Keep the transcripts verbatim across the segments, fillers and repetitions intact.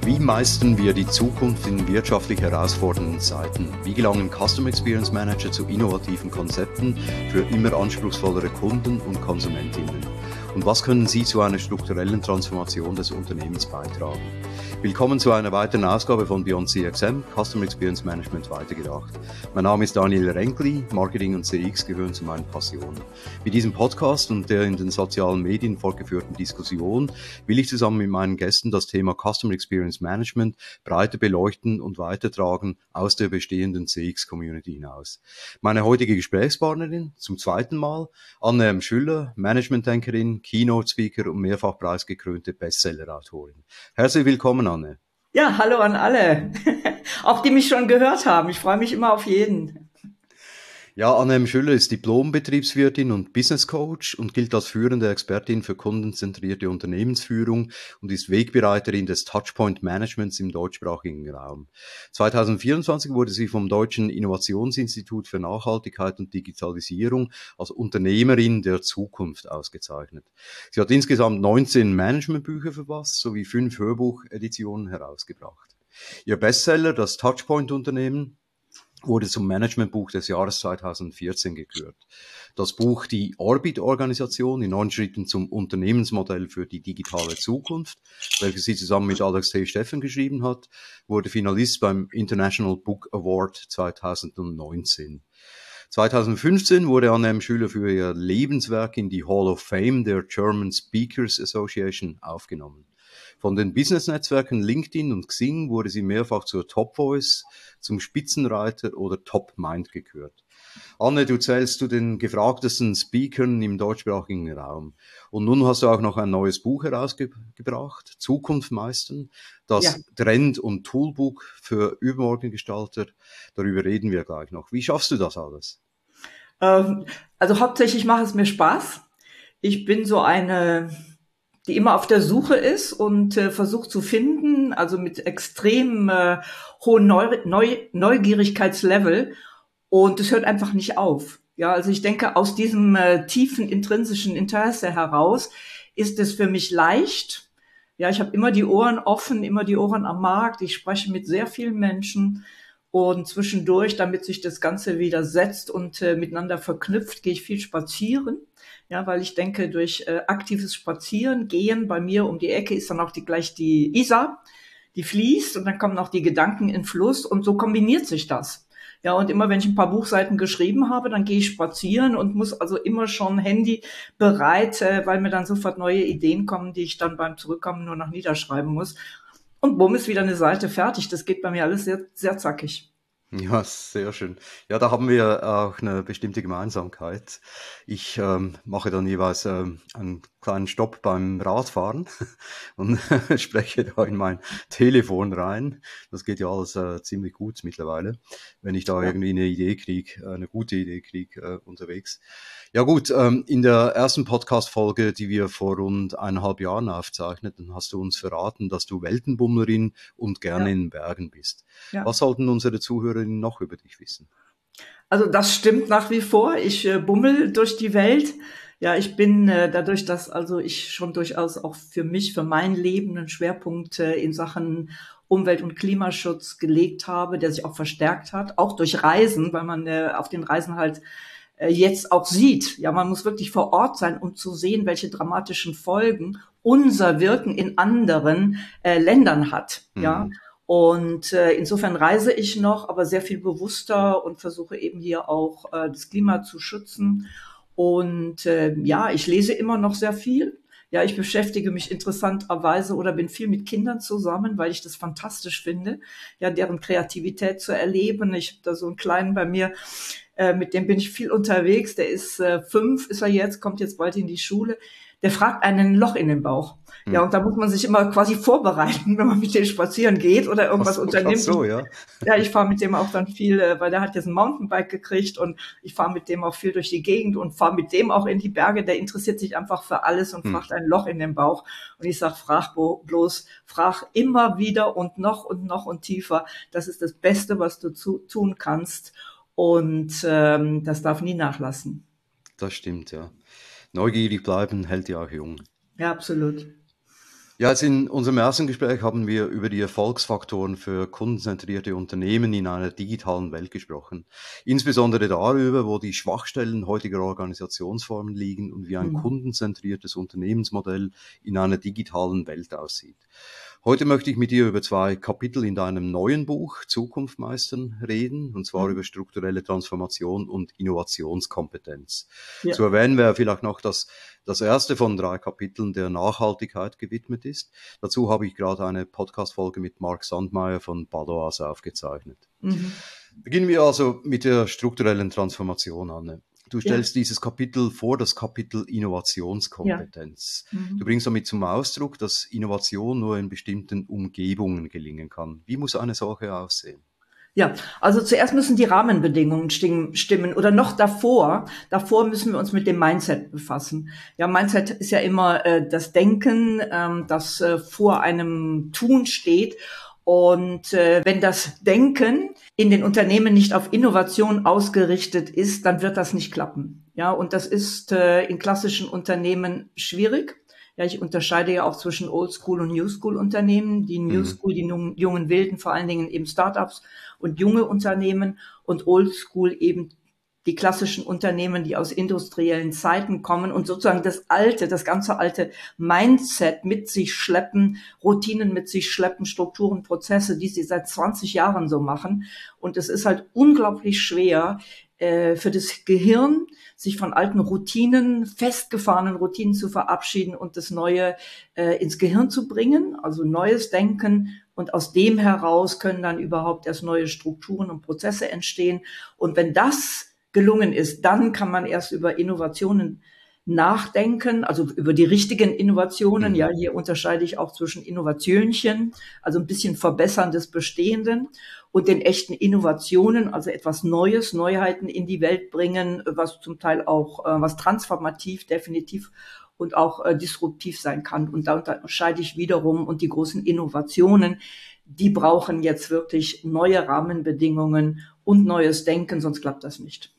Wie meistern wir die Zukunft in wirtschaftlich herausfordernden Zeiten? Wie gelangen Customer Experience Manager zu innovativen Konzepten für immer anspruchsvollere Kunden und Konsumentinnen? Und was können sie zu einer strukturellen Transformation des Unternehmens beitragen? Willkommen zu einer weiteren Ausgabe von Beyond C X M, Customer Experience Management weitergedacht. Mein Name ist Daniel Renkli, Marketing und C X gehören zu meinen Passionen. Mit diesem Podcast und der in den sozialen Medien fortgeführten Diskussion will ich zusammen mit meinen Gästen das Thema Customer Experience Management breiter beleuchten und weitertragen aus der bestehenden C X-Community hinaus. Meine heutige Gesprächspartnerin zum zweiten Mal, Anne M. Schüller, Managementdenkerin, Keynote-Speaker und mehrfach preisgekrönte Bestseller-Autorin. Herzlich willkommen, Anne. Ja, hallo an alle, auch die mich schon gehört haben. Ich freue mich immer auf jeden. Ja, Anne M. Schüller ist Diplom-Betriebswirtin und Business Coach und gilt als führende Expertin für kundenzentrierte Unternehmensführung und ist Wegbereiterin des Touchpoint-Managements im deutschsprachigen Raum. zwanzig vierundzwanzig wurde sie vom Deutschen Innovationsinstitut für Nachhaltigkeit und Digitalisierung als Unternehmerin der Zukunft ausgezeichnet. Sie hat insgesamt neunzehn Managementbücher verfasst sowie fünf Hörbucheditionen herausgebracht. Ihr Bestseller, das Touchpoint-Unternehmen, wurde zum Managementbuch des Jahres zwanzig vierzehn gekürt. Das Buch Die Orbit-Organisation in neun Schritten zum Unternehmensmodell für die digitale Zukunft, welches sie zusammen mit Alex T. Steffen geschrieben hat, wurde Finalist beim International Book Award zwanzig neunzehn. zwanzig fünfzehn wurde Anne M. Schüller für ihr Lebenswerk in die Hall of Fame der German Speakers Association aufgenommen. Von den Business-Netzwerken LinkedIn und Xing wurde sie mehrfach zur Top Voice, zum Spitzenreiter oder Top Mind gekürt. Anne, du zählst zu den gefragtesten Speakern im deutschsprachigen Raum. Und nun hast du auch noch ein neues Buch herausgebracht, Zukunft meistern, das Ja. Trend- und Toolbook für Übermorgengestalter. Darüber reden wir gleich noch. Wie schaffst du das alles? Ähm, also hauptsächlich macht es mir Spaß. Ich bin so eine, die immer auf der Suche ist und äh, versucht zu finden, also mit extrem äh, hohem Neu Neu Neugierigkeitslevel. Und es hört einfach nicht auf. Ja, also ich denke, aus diesem äh, tiefen intrinsischen Interesse heraus ist es für mich leicht. Ja, ich habe immer die Ohren offen, immer die Ohren am Markt. Ich spreche mit sehr vielen Menschen und zwischendurch, damit sich das Ganze wieder setzt und äh, miteinander verknüpft, gehe ich viel spazieren. Ja, weil ich denke, durch äh, aktives Spazieren, Gehen bei mir um die Ecke ist dann auch die, gleich die Isar, die fließt und dann kommen auch die Gedanken in Fluss und so kombiniert sich das. Ja, und immer wenn ich ein paar Buchseiten geschrieben habe, dann gehe ich spazieren und muss also immer schon Handy bereit, äh, weil mir dann sofort neue Ideen kommen, die ich dann beim Zurückkommen nur noch niederschreiben muss. Und bumm, ist wieder eine Seite fertig. Das geht bei mir alles sehr, sehr zackig. Ja, sehr schön. Ja, da haben wir auch eine bestimmte Gemeinsamkeit. Ich ähm, mache dann jeweils ähm, einen kleinen Stopp beim Radfahren und spreche da in mein Telefon rein. Das geht ja alles äh, ziemlich gut mittlerweile, wenn ich da Ja. irgendwie eine Idee kriege, eine gute Idee kriege äh, unterwegs. Ja gut, ähm, in der ersten Podcast-Folge, die wir vor rund eineinhalb Jahren aufzeichneten, hast du uns verraten, dass du Weltenbummlerin und gerne Ja. in den Bergen bist. Ja. Was sollten unsere Zuhörerinnen noch über dich wissen? Also das stimmt nach wie vor. Ich äh, bummel durch die Welt. Ja, ich bin äh, dadurch, dass also ich schon durchaus auch für mich, für mein Leben einen Schwerpunkt äh, in Sachen Umwelt- und Klimaschutz gelegt habe, der sich auch verstärkt hat, auch durch Reisen, weil man äh, auf den Reisen halt äh, jetzt auch sieht. Ja, man muss wirklich vor Ort sein, um zu sehen, welche dramatischen Folgen unser Wirken in anderen äh, Ländern hat. Mhm. Ja. Und äh, insofern reise ich noch, aber sehr viel bewusster und versuche eben hier auch äh, das Klima zu schützen. Und äh, ja, ich lese immer noch sehr viel. Ja, ich beschäftige mich interessanterweise oder bin viel mit Kindern zusammen, weil ich das fantastisch finde, ja, deren Kreativität zu erleben. Ich habe da so einen Kleinen bei mir, äh, mit dem bin ich viel unterwegs. Der ist äh, fünf, ist er jetzt, kommt jetzt bald in die Schule. Der fragt einen ein Loch in den Bauch. Ja, und da muss man sich immer quasi vorbereiten, wenn man mit dem spazieren geht oder irgendwas Ach so, unternimmt. ach so, ja. Ja, ich fahre mit dem auch dann viel, äh, weil der hat jetzt ein Mountainbike gekriegt und ich fahre mit dem auch viel durch die Gegend und fahre mit dem auch in die Berge. Der interessiert sich einfach für alles und Hm. fragt ein Loch in den Bauch. Und ich sag, frag bloß, frag immer wieder und noch und noch und tiefer. Das ist das Beste, was du zu, tun kannst. Und ähm, das darf nie nachlassen. Das stimmt, ja. Neugierig bleiben hält ja auch jung. Ja, absolut. Ja, jetzt in unserem ersten Gespräch haben wir über die Erfolgsfaktoren für kundenzentrierte Unternehmen in einer digitalen Welt gesprochen. Insbesondere darüber, wo die Schwachstellen heutiger Organisationsformen liegen und wie ein Hm. kundenzentriertes Unternehmensmodell in einer digitalen Welt aussieht. Heute möchte ich mit dir über zwei Kapitel in deinem neuen Buch Zukunft meistern reden, und zwar Hm. über strukturelle Transformation und Innovationskompetenz. Ja. Zu erwähnen wäre vielleicht noch, dass das erste von drei Kapiteln der Nachhaltigkeit gewidmet ist. Dazu habe ich gerade eine Podcast-Folge mit Mark Sandmeier von Baloise aufgezeichnet. Mhm. Beginnen wir also mit der strukturellen Transformation, Anne. Du Ja. stellst dieses Kapitel vor das Kapitel Ja. Innovationskompetenz. Du Mhm. bringst damit zum Ausdruck, dass Innovation nur in bestimmten Umgebungen gelingen kann. Wie muss eine solche aussehen? Ja, also zuerst müssen die Rahmenbedingungen stimmen, stimmen oder noch davor. Davor müssen wir uns mit dem Mindset befassen. Ja, Mindset ist ja immer äh, das Denken, ähm, das äh, vor einem Tun steht. Und äh, wenn das Denken in den Unternehmen nicht auf Innovation ausgerichtet ist, dann wird das nicht klappen. Ja, und das ist äh, in klassischen Unternehmen schwierig. Ja, ich unterscheide ja auch zwischen Oldschool und Newschool Unternehmen. Die Mhm. Newschool, die jungen, jungen Wilden, vor allen Dingen eben Startups und junge Unternehmen, und Oldschool eben die klassischen Unternehmen, die aus industriellen Zeiten kommen und sozusagen das alte, das ganze alte Mindset mit sich schleppen, Routinen mit sich schleppen, Strukturen, Prozesse, die sie seit zwanzig Jahren so machen. Und es ist halt unglaublich schwer äh, für das Gehirn, sich von alten Routinen, festgefahrenen Routinen zu verabschieden und das Neue äh, ins Gehirn zu bringen, also neues Denken. Und aus dem heraus können dann überhaupt erst neue Strukturen und Prozesse entstehen. Und wenn das gelungen ist, dann kann man erst über Innovationen nachdenken, also über die richtigen Innovationen. Mhm. Ja, hier unterscheide ich auch zwischen Innovationchen, also ein bisschen Verbessern des Bestehenden, und den echten Innovationen, also etwas Neues, Neuheiten in die Welt bringen, was zum Teil auch, äh, was transformativ definitiv und auch äh, disruptiv sein kann. Und da unterscheide ich wiederum, und die großen Innovationen, die brauchen jetzt wirklich neue Rahmenbedingungen und neues Denken, sonst klappt das nicht.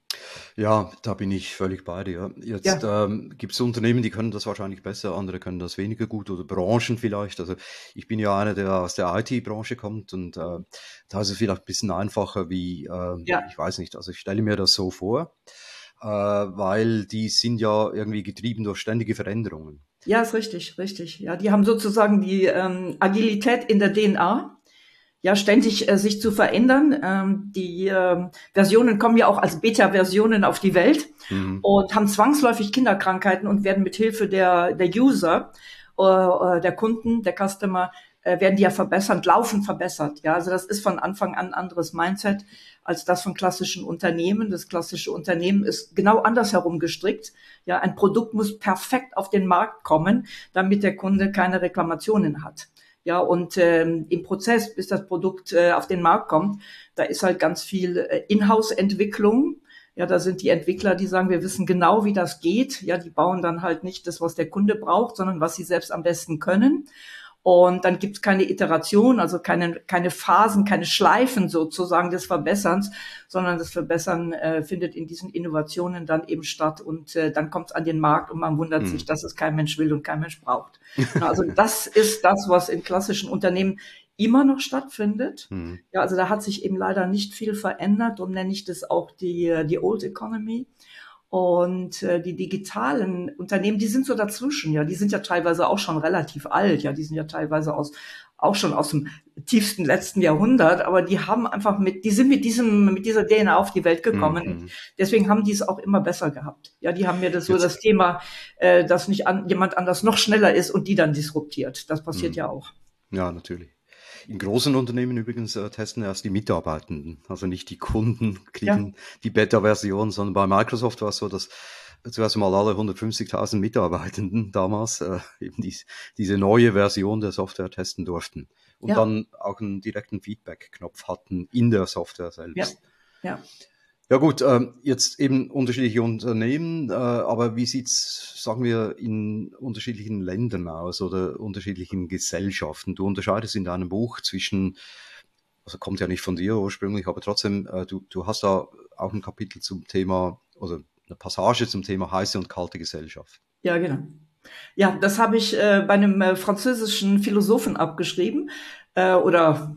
Ja, da bin ich völlig bei dir. Jetzt Ja, ähm, gibt es Unternehmen, die können das wahrscheinlich besser, andere können das weniger gut oder Branchen vielleicht. Also ich bin ja einer, der aus der I T-Branche kommt, und äh, da ist es vielleicht ein bisschen einfacher wie, äh, ja, ich weiß nicht, also ich stelle mir das so vor, äh, weil die sind ja irgendwie getrieben durch ständige Veränderungen. ja, ist richtig, richtig. Ja, die haben sozusagen die ähm, Agilität in der D N A. Ja, ständig äh, sich zu verändern. Ähm, die ähm, Versionen kommen ja auch als Beta-Versionen auf die Welt Mhm. und haben zwangsläufig Kinderkrankheiten und werden mit Hilfe der, der User, äh, äh, der Kunden, der Customer, äh, werden die ja verbessert, laufend verbessert. Ja, also das ist von Anfang an ein anderes Mindset als das von klassischen Unternehmen. Das klassische Unternehmen ist genau andersherum gestrickt. Ja, ein Produkt muss perfekt auf den Markt kommen, damit der Kunde keine Reklamationen hat. Ja, und ähm, im Prozess, bis das Produkt äh, auf den Markt kommt, da ist halt ganz viel äh, Inhouse-Entwicklung. Ja, da sind die Entwickler, die sagen, wir wissen genau, wie das geht. Ja, die bauen dann halt nicht das, was der Kunde braucht, sondern was sie selbst am besten können. Und dann gibt's keine Iteration, also keine, keine Phasen, keine Schleifen sozusagen des Verbesserns, sondern das Verbessern äh, findet in diesen Innovationen dann eben statt. Und äh, dann kommt's an den Markt und man wundert sich, Mhm. dass es kein Mensch will und kein Mensch braucht. Na, also das ist das, was in klassischen Unternehmen immer noch stattfindet. Mhm. Ja, also da hat sich eben leider nicht viel verändert, darum nenne ich das auch die, die Old Economy. Und äh, die digitalen Unternehmen, die sind so dazwischen, ja, die sind ja teilweise auch schon relativ alt, ja, die sind ja teilweise aus auch schon aus dem tiefsten letzten Jahrhundert, aber die haben einfach mit, die sind mit diesem, mit dieser D N A auf die Welt gekommen. Und Mhm. deswegen haben die es auch immer besser gehabt. Ja, die haben mir das so Jetzt, das Thema, äh, dass nicht an, jemand anders noch schneller ist und die dann disruptiert. Das passiert mhm. ja auch. Ja, natürlich. In großen Unternehmen übrigens äh, testen erst die Mitarbeitenden, also nicht die Kunden Ja, kriegen die Beta-Version, sondern bei Microsoft war es so, dass zuerst mal alle hundertfünfzigtausend Mitarbeitenden damals äh, eben dies, diese neue Version der Software testen durften und ja, dann auch einen direkten Feedback-Knopf hatten in der Software ja, selbst. ja. Ja gut, ähm, jetzt eben unterschiedliche Unternehmen, äh, aber wie sieht's, sagen wir, in unterschiedlichen Ländern aus oder unterschiedlichen Gesellschaften? Du unterscheidest in deinem Buch zwischen, also kommt ja nicht von dir ursprünglich, aber trotzdem, äh, du, du hast da auch ein Kapitel zum Thema oder eine Passage zum Thema heiße und kalte Gesellschaft. Ja, genau. Ja, das habe ich äh, bei einem äh, französischen Philosophen abgeschrieben äh, oder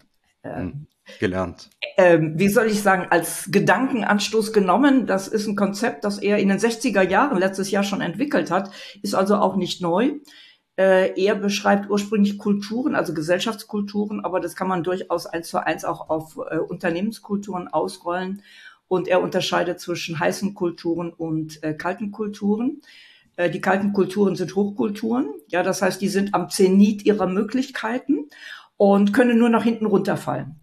äh, Hm. Gelernt. äh, wie soll ich sagen, als Gedankenanstoß genommen. Das ist ein Konzept, das er in den sechziger Jahren letztes Jahr schon entwickelt hat, ist also auch nicht neu. Äh, er beschreibt ursprünglich Kulturen, also Gesellschaftskulturen, aber das kann man durchaus eins zu eins auch auf äh, Unternehmenskulturen ausrollen. Und er unterscheidet zwischen heißen Kulturen und äh, kalten Kulturen. Äh, die kalten Kulturen sind Hochkulturen. Ja, das heißt, die sind am Zenit ihrer Möglichkeiten und können nur nach hinten runterfallen.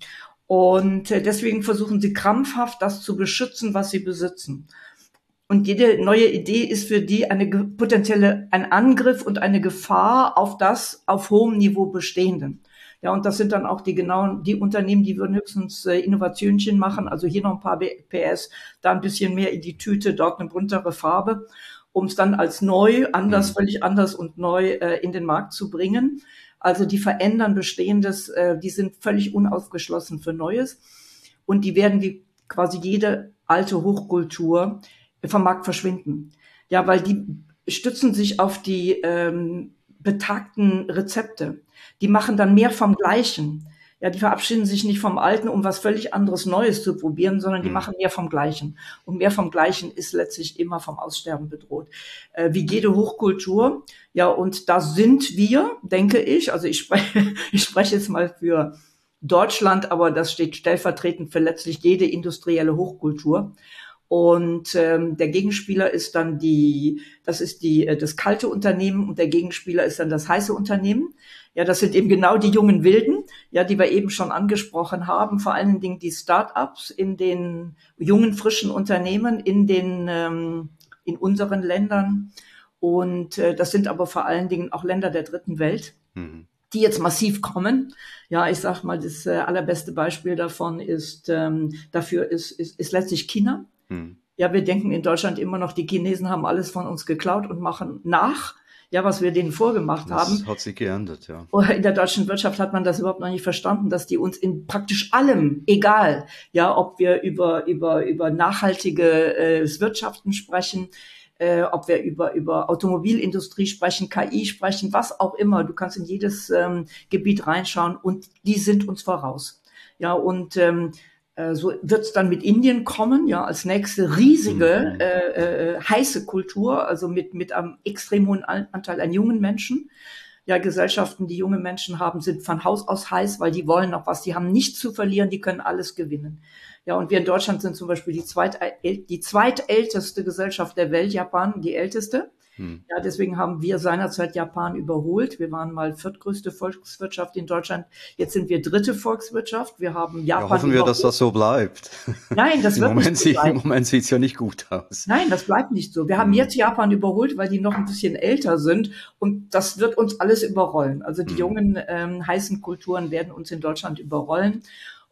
Und äh, deswegen versuchen sie krampfhaft, das zu beschützen, was sie besitzen. Und jede neue Idee ist für die eine potenzielle, ein Angriff und eine Gefahr auf das auf hohem Niveau Bestehenden. Ja, und das sind dann auch die genauen, die Unternehmen, die würden höchstens äh, Innovationchen machen, also hier noch ein paar P S, da ein bisschen mehr in die Tüte, dort eine buntere Farbe, um es dann als neu, anders, Mhm. völlig anders und neu äh, in den Markt zu bringen. Also die verändern Bestehendes, äh, die sind völlig unaufgeschlossen für Neues und die werden wie quasi jede alte Hochkultur vom Markt verschwinden. Ja, weil die stützen sich auf die ähm, betagten Rezepte. Die machen dann mehr vom Gleichen. Ja, die verabschieden sich nicht vom Alten, um was völlig anderes Neues zu probieren, sondern die Mhm. machen mehr vom Gleichen. Und mehr vom Gleichen ist letztlich immer vom Aussterben bedroht. Äh, wie jede Hochkultur. Ja, und da sind wir, denke ich, also ich spreche, ich spreche jetzt mal für Deutschland, aber das steht stellvertretend für letztlich jede industrielle Hochkultur. Und ähm, der Gegenspieler ist dann die, das ist die, äh, das kalte Unternehmen und der Gegenspieler ist dann das heiße Unternehmen. Ja, das sind eben genau die jungen Wilden, ja, die wir eben schon angesprochen haben. Vor allen Dingen die Start-ups in den jungen, frischen Unternehmen in den, ähm, in unseren Ländern. Und äh, das sind aber vor allen Dingen auch Länder der dritten Welt, Mhm. die jetzt massiv kommen. Ja, ich sag mal, das äh, allerbeste Beispiel davon ist, ähm, dafür ist, ist, ist letztlich China. Mhm. Ja, wir denken in Deutschland immer noch, die Chinesen haben alles von uns geklaut und machen nach, ja, was wir denen vorgemacht Das haben. hat sich geändert, ja. In der deutschen Wirtschaft hat man das überhaupt noch nicht verstanden, dass die uns in praktisch allem, egal, ja, ob wir über, über, über nachhaltige äh, Wirtschaften sprechen, äh, ob wir über, über Automobilindustrie sprechen, K I sprechen, was auch immer. Du kannst in jedes ähm, Gebiet reinschauen und die sind uns voraus. Ja, und ähm, äh, so wird's dann mit Indien kommen, ja, als nächste riesige, Mhm. äh, äh, heiße Kultur, also mit, mit einem extrem hohen Anteil an jungen Menschen. Ja, Gesellschaften, die junge Menschen haben, sind von Haus aus heiß, weil die wollen noch was. Die haben nichts zu verlieren, die können alles gewinnen. Ja, und wir in Deutschland sind zum Beispiel die, zweit, die zweitälteste Gesellschaft der Welt, Japan die älteste. Mhm. Ja, deswegen haben wir seinerzeit Japan überholt. Wir waren mal viertgrößte Volkswirtschaft in Deutschland. Jetzt sind wir dritte Volkswirtschaft. Wir haben Ja, Japan hoffen wir, dass überholt. das so bleibt. Nein, das Im wird nicht Moment, so sie- im bleiben. Moment sieht es ja nicht gut aus. Nein, das bleibt nicht so. Wir haben Mhm. jetzt Japan überholt, weil die noch ein bisschen älter sind und das wird uns alles überrollen. Also die Mhm. jungen ähm, heißen Kulturen werden uns in Deutschland überrollen.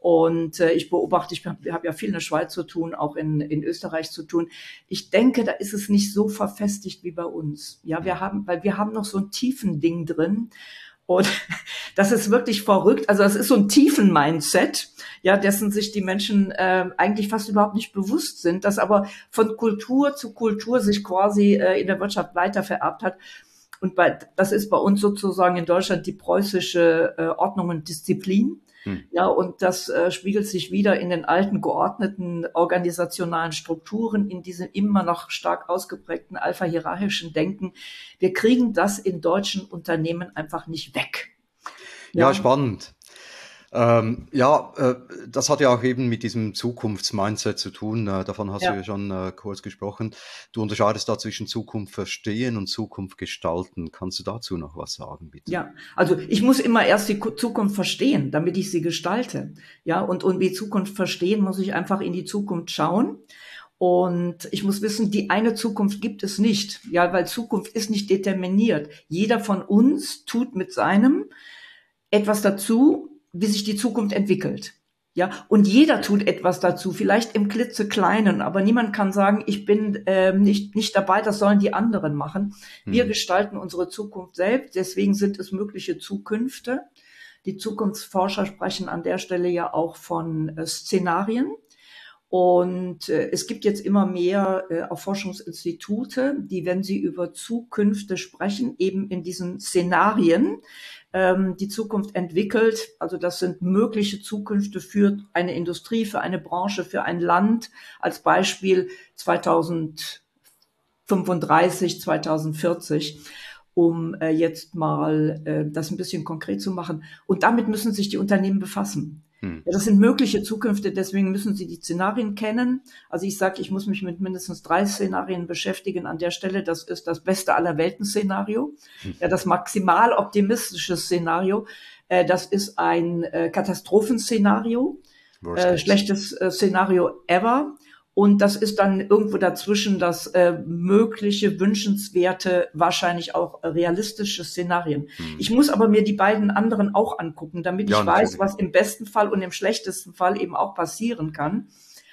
Und äh, ich beobachte, ich habe hab ja viel in der Schweiz zu tun, auch in, in Österreich zu tun. Ich denke, da ist es nicht so verfestigt wie bei uns. Ja, wir haben, weil wir haben noch so ein tiefen Ding drin. Und das ist wirklich verrückt. Also das ist so ein tiefen Mindset, ja, dessen sich die Menschen äh, eigentlich fast überhaupt nicht bewusst sind, das aber von Kultur zu Kultur sich quasi äh, in der Wirtschaft weiter vererbt hat. Und bei, das ist bei uns sozusagen in Deutschland die preußische äh, Ordnung und Disziplin. Mhm. Ja, und das äh, spiegelt sich wieder in den alten geordneten organisationalen Strukturen, in diesem immer noch stark ausgeprägten alpha-hierarchischen Denken. Wir kriegen das in deutschen Unternehmen einfach nicht weg. Ja, Ja, spannend. Ähm, ja, äh, das hat ja auch eben mit diesem Zukunftsmindset zu tun. Äh, davon hast du ja ja, schon äh, kurz gesprochen. Du unterscheidest da zwischen Zukunft verstehen und Zukunft gestalten. Kannst du dazu noch was sagen, bitte? ja. Also ich muss immer erst die Ku- Zukunft verstehen, damit ich sie gestalte. Ja, und um die Zukunft verstehen, muss ich einfach in die Zukunft schauen. Und ich muss wissen, die eine Zukunft gibt es nicht. Ja, weil Zukunft ist nicht determiniert. Jeder von uns tut mit seinem etwas dazu, wie sich die Zukunft entwickelt. Ja, und jeder tut etwas dazu, vielleicht im klitzekleinen, aber niemand kann sagen, ich bin ähm, nicht, nicht dabei, das sollen die anderen machen. Wir Mhm. gestalten unsere Zukunft selbst, deswegen sind es mögliche Zukünfte. Die Zukunftsforscher sprechen an der Stelle ja auch von äh, Szenarien. Und äh, es gibt jetzt immer mehr äh, auch Forschungsinstitute, die, wenn sie über Zukünfte sprechen, eben in diesen Szenarien ähm, die Zukunft entwickelt. Also das sind mögliche Zukünfte für eine Industrie, für eine Branche, für ein Land. Als Beispiel zweitausendfünfunddreißig, zweitausendvierzig, um äh, jetzt mal äh, das ein bisschen konkret zu machen. Und damit müssen sich die Unternehmen befassen. Hm. Ja, das sind mögliche Zukünfte, deswegen müssen sie die Szenarien kennen. Also ich sage, ich muss mich mit mindestens drei Szenarien beschäftigen an der Stelle. Das ist das beste aller Welten-Szenario, hm. ja, das maximal optimistische Szenario. Äh, das ist ein äh, Katastrophenszenario, äh, schlechtes äh, Szenario ever. Und das ist dann irgendwo dazwischen das äh, mögliche, wünschenswerte, wahrscheinlich auch äh, realistische Szenarien. Hm. Ich muss aber mir die beiden anderen auch angucken, damit ja, ich weiß, was im besten Fall und im schlechtesten Fall eben auch passieren kann.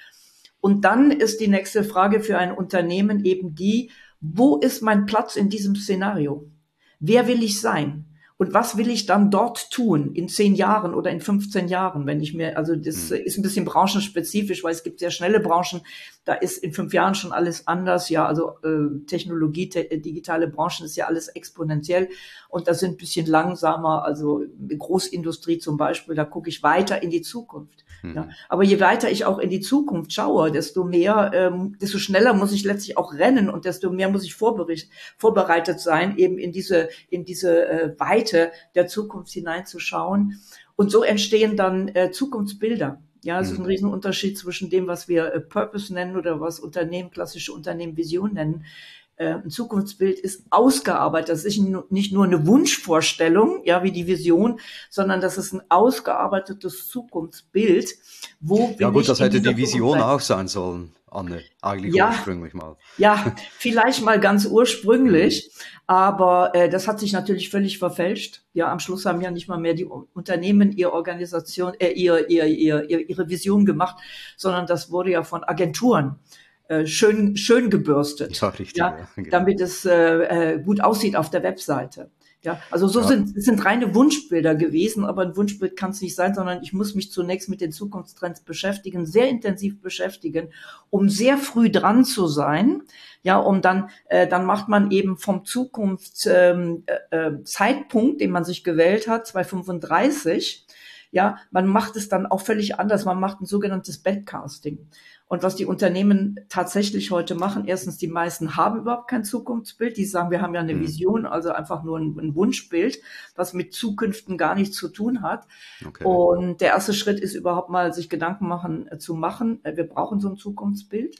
Und dann ist die nächste Frage für ein Unternehmen eben die, wo ist mein Platz in diesem Szenario? Wer will ich sein? Und was will ich dann dort tun in zehn Jahren oder in fünfzehn Jahren, wenn ich mir, also das hm. ist ein bisschen branchenspezifisch, weil es gibt sehr schnelle Branchen, da ist in fünf Jahren schon alles anders, ja, also äh, Technologie, te- digitale Branchen ist ja alles exponentiell und das sind ein bisschen langsamer, also Großindustrie zum Beispiel, da gucke ich weiter in die Zukunft. Hm. Ja. Aber je weiter ich auch in die Zukunft schaue, desto mehr, ähm, desto schneller muss ich letztlich auch rennen und desto mehr muss ich vorbereitet sein, eben in diese, in diese äh, Weite der Zukunft hineinzuschauen. Und so entstehen dann äh, Zukunftsbilder. Ja, es mhm. ist ein Riesenunterschied zwischen dem, was wir äh, Purpose nennen oder was Unternehmen, klassische Unternehmen Vision nennen. Äh, ein Zukunftsbild ist ausgearbeitet. Das ist nicht nur eine Wunschvorstellung, ja, wie die Vision, sondern das ist ein ausgearbeitetes Zukunftsbild. Wo ja gut, das hätte die Vision auch sein sollen, Anne, eigentlich ja, ursprünglich mal. Ja, vielleicht mal ganz ursprünglich, aber äh, das hat sich natürlich völlig verfälscht. Ja, am Schluss haben ja nicht mal mehr die Unternehmen ihre Organisation, äh, ihr, ihr, ihr, ihre Vision gemacht, sondern das wurde ja von Agenturen äh, schön, schön gebürstet, ja, richtig, ja, ja, genau. damit es äh, äh, gut aussieht auf der Webseite. Ja, also so ja. sind es sind reine Wunschbilder gewesen, aber ein Wunschbild kann es nicht sein, sondern ich muss mich zunächst mit den Zukunftstrends beschäftigen, sehr intensiv beschäftigen, um sehr früh dran zu sein. Ja, um dann äh, dann macht man eben vom Zukunftszeitpunkt, ähm, äh, den man sich gewählt hat, zweitausendfünfunddreißig, ja, man macht es dann auch völlig anders. Man macht ein sogenanntes Backcasting. Und was die Unternehmen tatsächlich heute machen, erstens, die meisten haben überhaupt kein Zukunftsbild. Die sagen, wir haben ja eine Vision, also einfach nur ein, ein Wunschbild, was mit Zukünften gar nichts zu tun hat. Okay. Und der erste Schritt ist überhaupt mal, sich Gedanken machen, äh, zu machen. Wir brauchen so ein Zukunftsbild.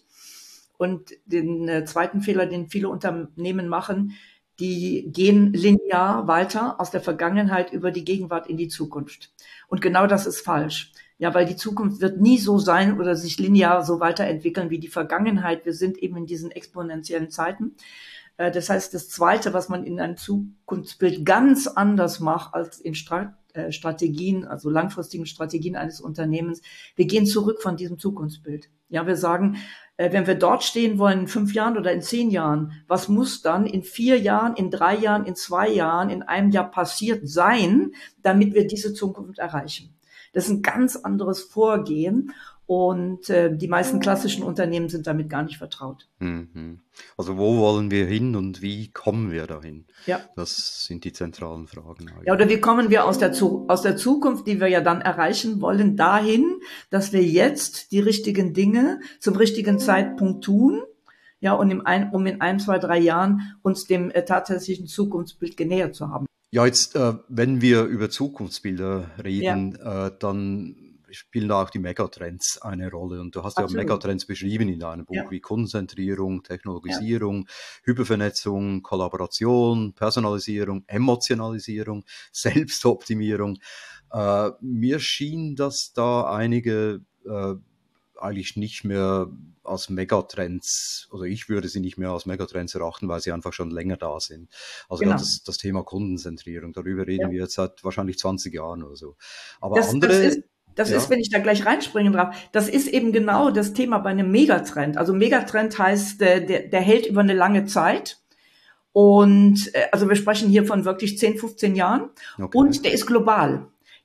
Und den äh, zweiten Fehler, den viele Unternehmen machen, die gehen linear weiter aus der Vergangenheit über die Gegenwart in die Zukunft. Und genau das ist falsch. Ja, weil die Zukunft wird nie so sein oder sich linear so weiterentwickeln wie die Vergangenheit. Wir sind eben in diesen exponentiellen Zeiten. Das heißt, das Zweite, was man in einem Zukunftsbild ganz anders macht als in Strategien, also langfristigen Strategien eines Unternehmens, wir gehen zurück von diesem Zukunftsbild. Ja, wir sagen, wenn wir dort stehen wollen in fünf Jahren oder in zehn Jahren, was muss dann in vier Jahren, in drei Jahren, in zwei Jahren, in einem Jahr passiert sein, damit wir diese Zukunft erreichen? Das ist ein ganz anderes Vorgehen und äh, die meisten klassischen Unternehmen sind damit gar nicht vertraut. Mhm. Also wo wollen wir hin und wie kommen wir dahin? Ja. Das sind die zentralen Fragen eigentlich. Ja, oder wie kommen wir aus der, aus der Zukunft, die wir ja dann erreichen wollen, dahin, dass wir jetzt die richtigen Dinge zum richtigen Zeitpunkt tun, ja, und im ein, um in ein, zwei, drei Jahren uns dem äh, tatsächlichen Zukunftsbild genähert zu haben. Ja, jetzt, äh, wenn wir über Zukunftsbilder reden, ja. äh, dann spielen da auch die Megatrends eine Rolle. Und du hast Absolut. ja Megatrends beschrieben in deinem Buch, ja. wie Kundenzentrierung, Technologisierung, ja. Hypervernetzung, Kollaboration, Personalisierung, Emotionalisierung, Selbstoptimierung. Äh, mir schien, dass da einige äh, eigentlich nicht mehr als Megatrends, oder ich würde sie nicht mehr als Megatrends erachten, weil sie einfach schon länger da sind. Also genau. das, das Thema Kundenzentrierung, darüber reden ja. wir jetzt seit wahrscheinlich zwanzig Jahren oder so. Aber das, andere... Das ist, das ja. ist, wenn ich da gleich reinspringen darf, das ist eben genau das Thema bei einem Megatrend. Also Megatrend heißt, der, der hält über eine lange Zeit. Und also wir sprechen hier von wirklich zehn, fünfzehn Jahren. Okay. Und der ist global.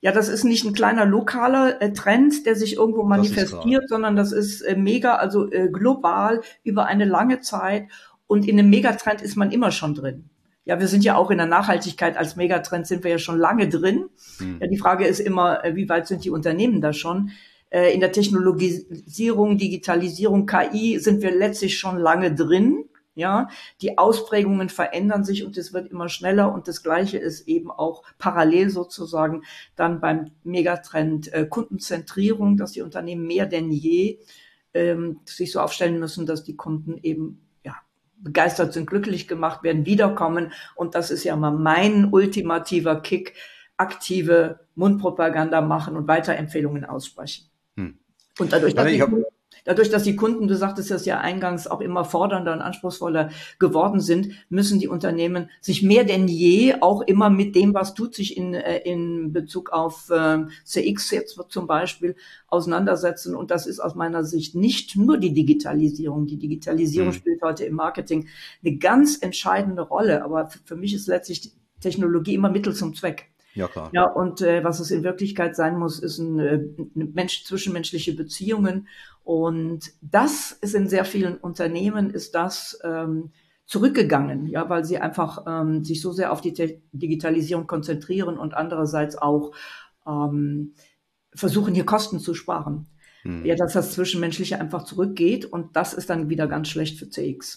Ja, das ist nicht ein kleiner lokaler äh, Trend, der sich irgendwo manifestiert, sondern das ist äh, mega, also äh, global über eine lange Zeit. Und in einem Megatrend ist man immer schon drin. Ja, wir sind ja auch in der Nachhaltigkeit als Megatrend sind wir ja schon lange drin. Hm. Ja, die Frage ist immer, äh, wie weit sind die Unternehmen da schon? Äh, in der Technologisierung, Digitalisierung, K I sind wir letztlich schon lange drin. Ja, die Ausprägungen verändern sich und es wird immer schneller und das Gleiche ist eben auch parallel sozusagen dann beim Megatrend äh, Kundenzentrierung, dass die Unternehmen mehr denn je ähm, sich so aufstellen müssen, dass die Kunden eben ja begeistert sind, glücklich gemacht werden, wiederkommen und das ist ja mal mein ultimativer Kick, aktive Mundpropaganda machen und Weiterempfehlungen aussprechen. Hm. Und dadurch, dass ja, die Dadurch, dass die Kunden, du sagtest das ja eingangs, auch immer fordernder und anspruchsvoller geworden sind, müssen die Unternehmen sich mehr denn je auch immer mit dem, was tut sich in, in Bezug auf äh, C X jetzt zum Beispiel auseinandersetzen. Und das ist aus meiner Sicht nicht nur die Digitalisierung. Die Digitalisierung mhm. spielt heute im Marketing eine ganz entscheidende Rolle. Aber für, für mich ist letztlich Technologie immer Mittel zum Zweck. Ja, klar. Ja, und äh, was es in Wirklichkeit sein muss, ist ein, äh, eine Mensch, zwischenmenschliche Beziehungen. Und das ist in sehr vielen Unternehmen, ist das ähm, zurückgegangen, ja, weil sie einfach ähm, sich so sehr auf die Te- Digitalisierung konzentrieren und andererseits auch ähm, versuchen, hier Kosten zu sparen. Hm. Ja, dass das Zwischenmenschliche einfach zurückgeht und das ist dann wieder ganz schlecht für C X.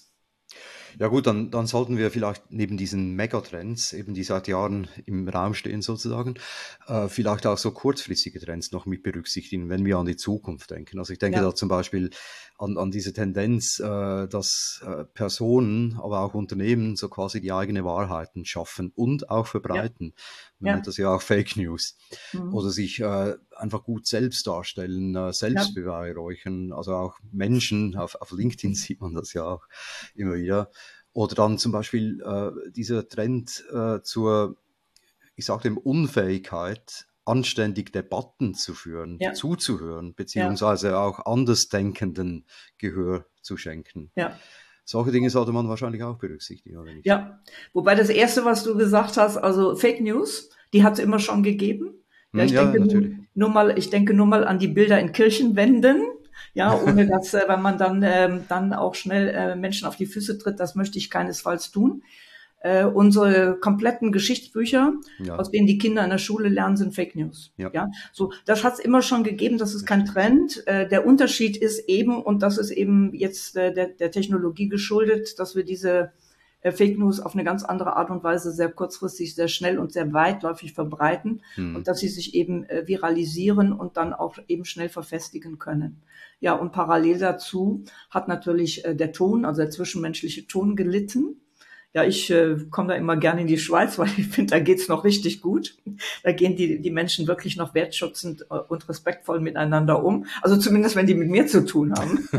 Ja gut, dann, dann sollten wir vielleicht neben diesen Megatrends, eben die seit Jahren im Raum stehen sozusagen, äh, vielleicht auch so kurzfristige Trends noch mit berücksichtigen, wenn wir an die Zukunft denken. Also ich denke ja. da zum Beispiel an, an diese Tendenz, äh, dass äh, Personen, aber auch Unternehmen so quasi die eigene Wahrheiten schaffen und auch verbreiten. Ja. Man ja. nennt das ja auch Fake News. Mhm. Oder sich äh, einfach gut selbst darstellen, äh, selbst ja. beweihräuchern. Also auch Menschen, auf, auf LinkedIn sieht man das ja auch immer wieder. Oder dann zum Beispiel äh, dieser Trend äh, zur, ich sage dem, Unfähigkeit, anständig Debatten zu führen, ja. zuzuhören, beziehungsweise ja. auch Andersdenkenden Gehör zu schenken. Ja. Solche Dinge sollte man wahrscheinlich auch berücksichtigen, oder nicht? Ja, wobei das Erste, was du gesagt hast, also Fake News, die hat es immer schon gegeben. Ja, ich, ja, denke natürlich. Nur mal, ich denke nur mal an die Bilder in Kirchenwänden. Ja, ohne dass, äh, wenn man dann, ähm, dann auch schnell äh, Menschen auf die Füße tritt, das möchte ich keinesfalls tun. Äh, unsere kompletten Geschichtsbücher, ja. aus denen die Kinder in der Schule lernen, sind Fake News. Ja, ja? So, das hat es immer schon gegeben, das ist kein Trend. Äh, der Unterschied ist eben, und das ist eben jetzt äh, der, der Technologie geschuldet, dass wir diese äh, Fake News auf eine ganz andere Art und Weise sehr kurzfristig, sehr schnell und sehr weitläufig verbreiten hm. und dass sie sich eben äh, viralisieren und dann auch eben schnell verfestigen können. Ja, und parallel dazu hat natürlich äh, der Ton, also der zwischenmenschliche Ton gelitten. Ja, ich äh, komme da immer gerne in die Schweiz, weil ich finde, da geht's noch richtig gut. Da gehen die die Menschen wirklich noch wertschätzend äh, und respektvoll miteinander um. Also zumindest, wenn die mit mir zu tun haben.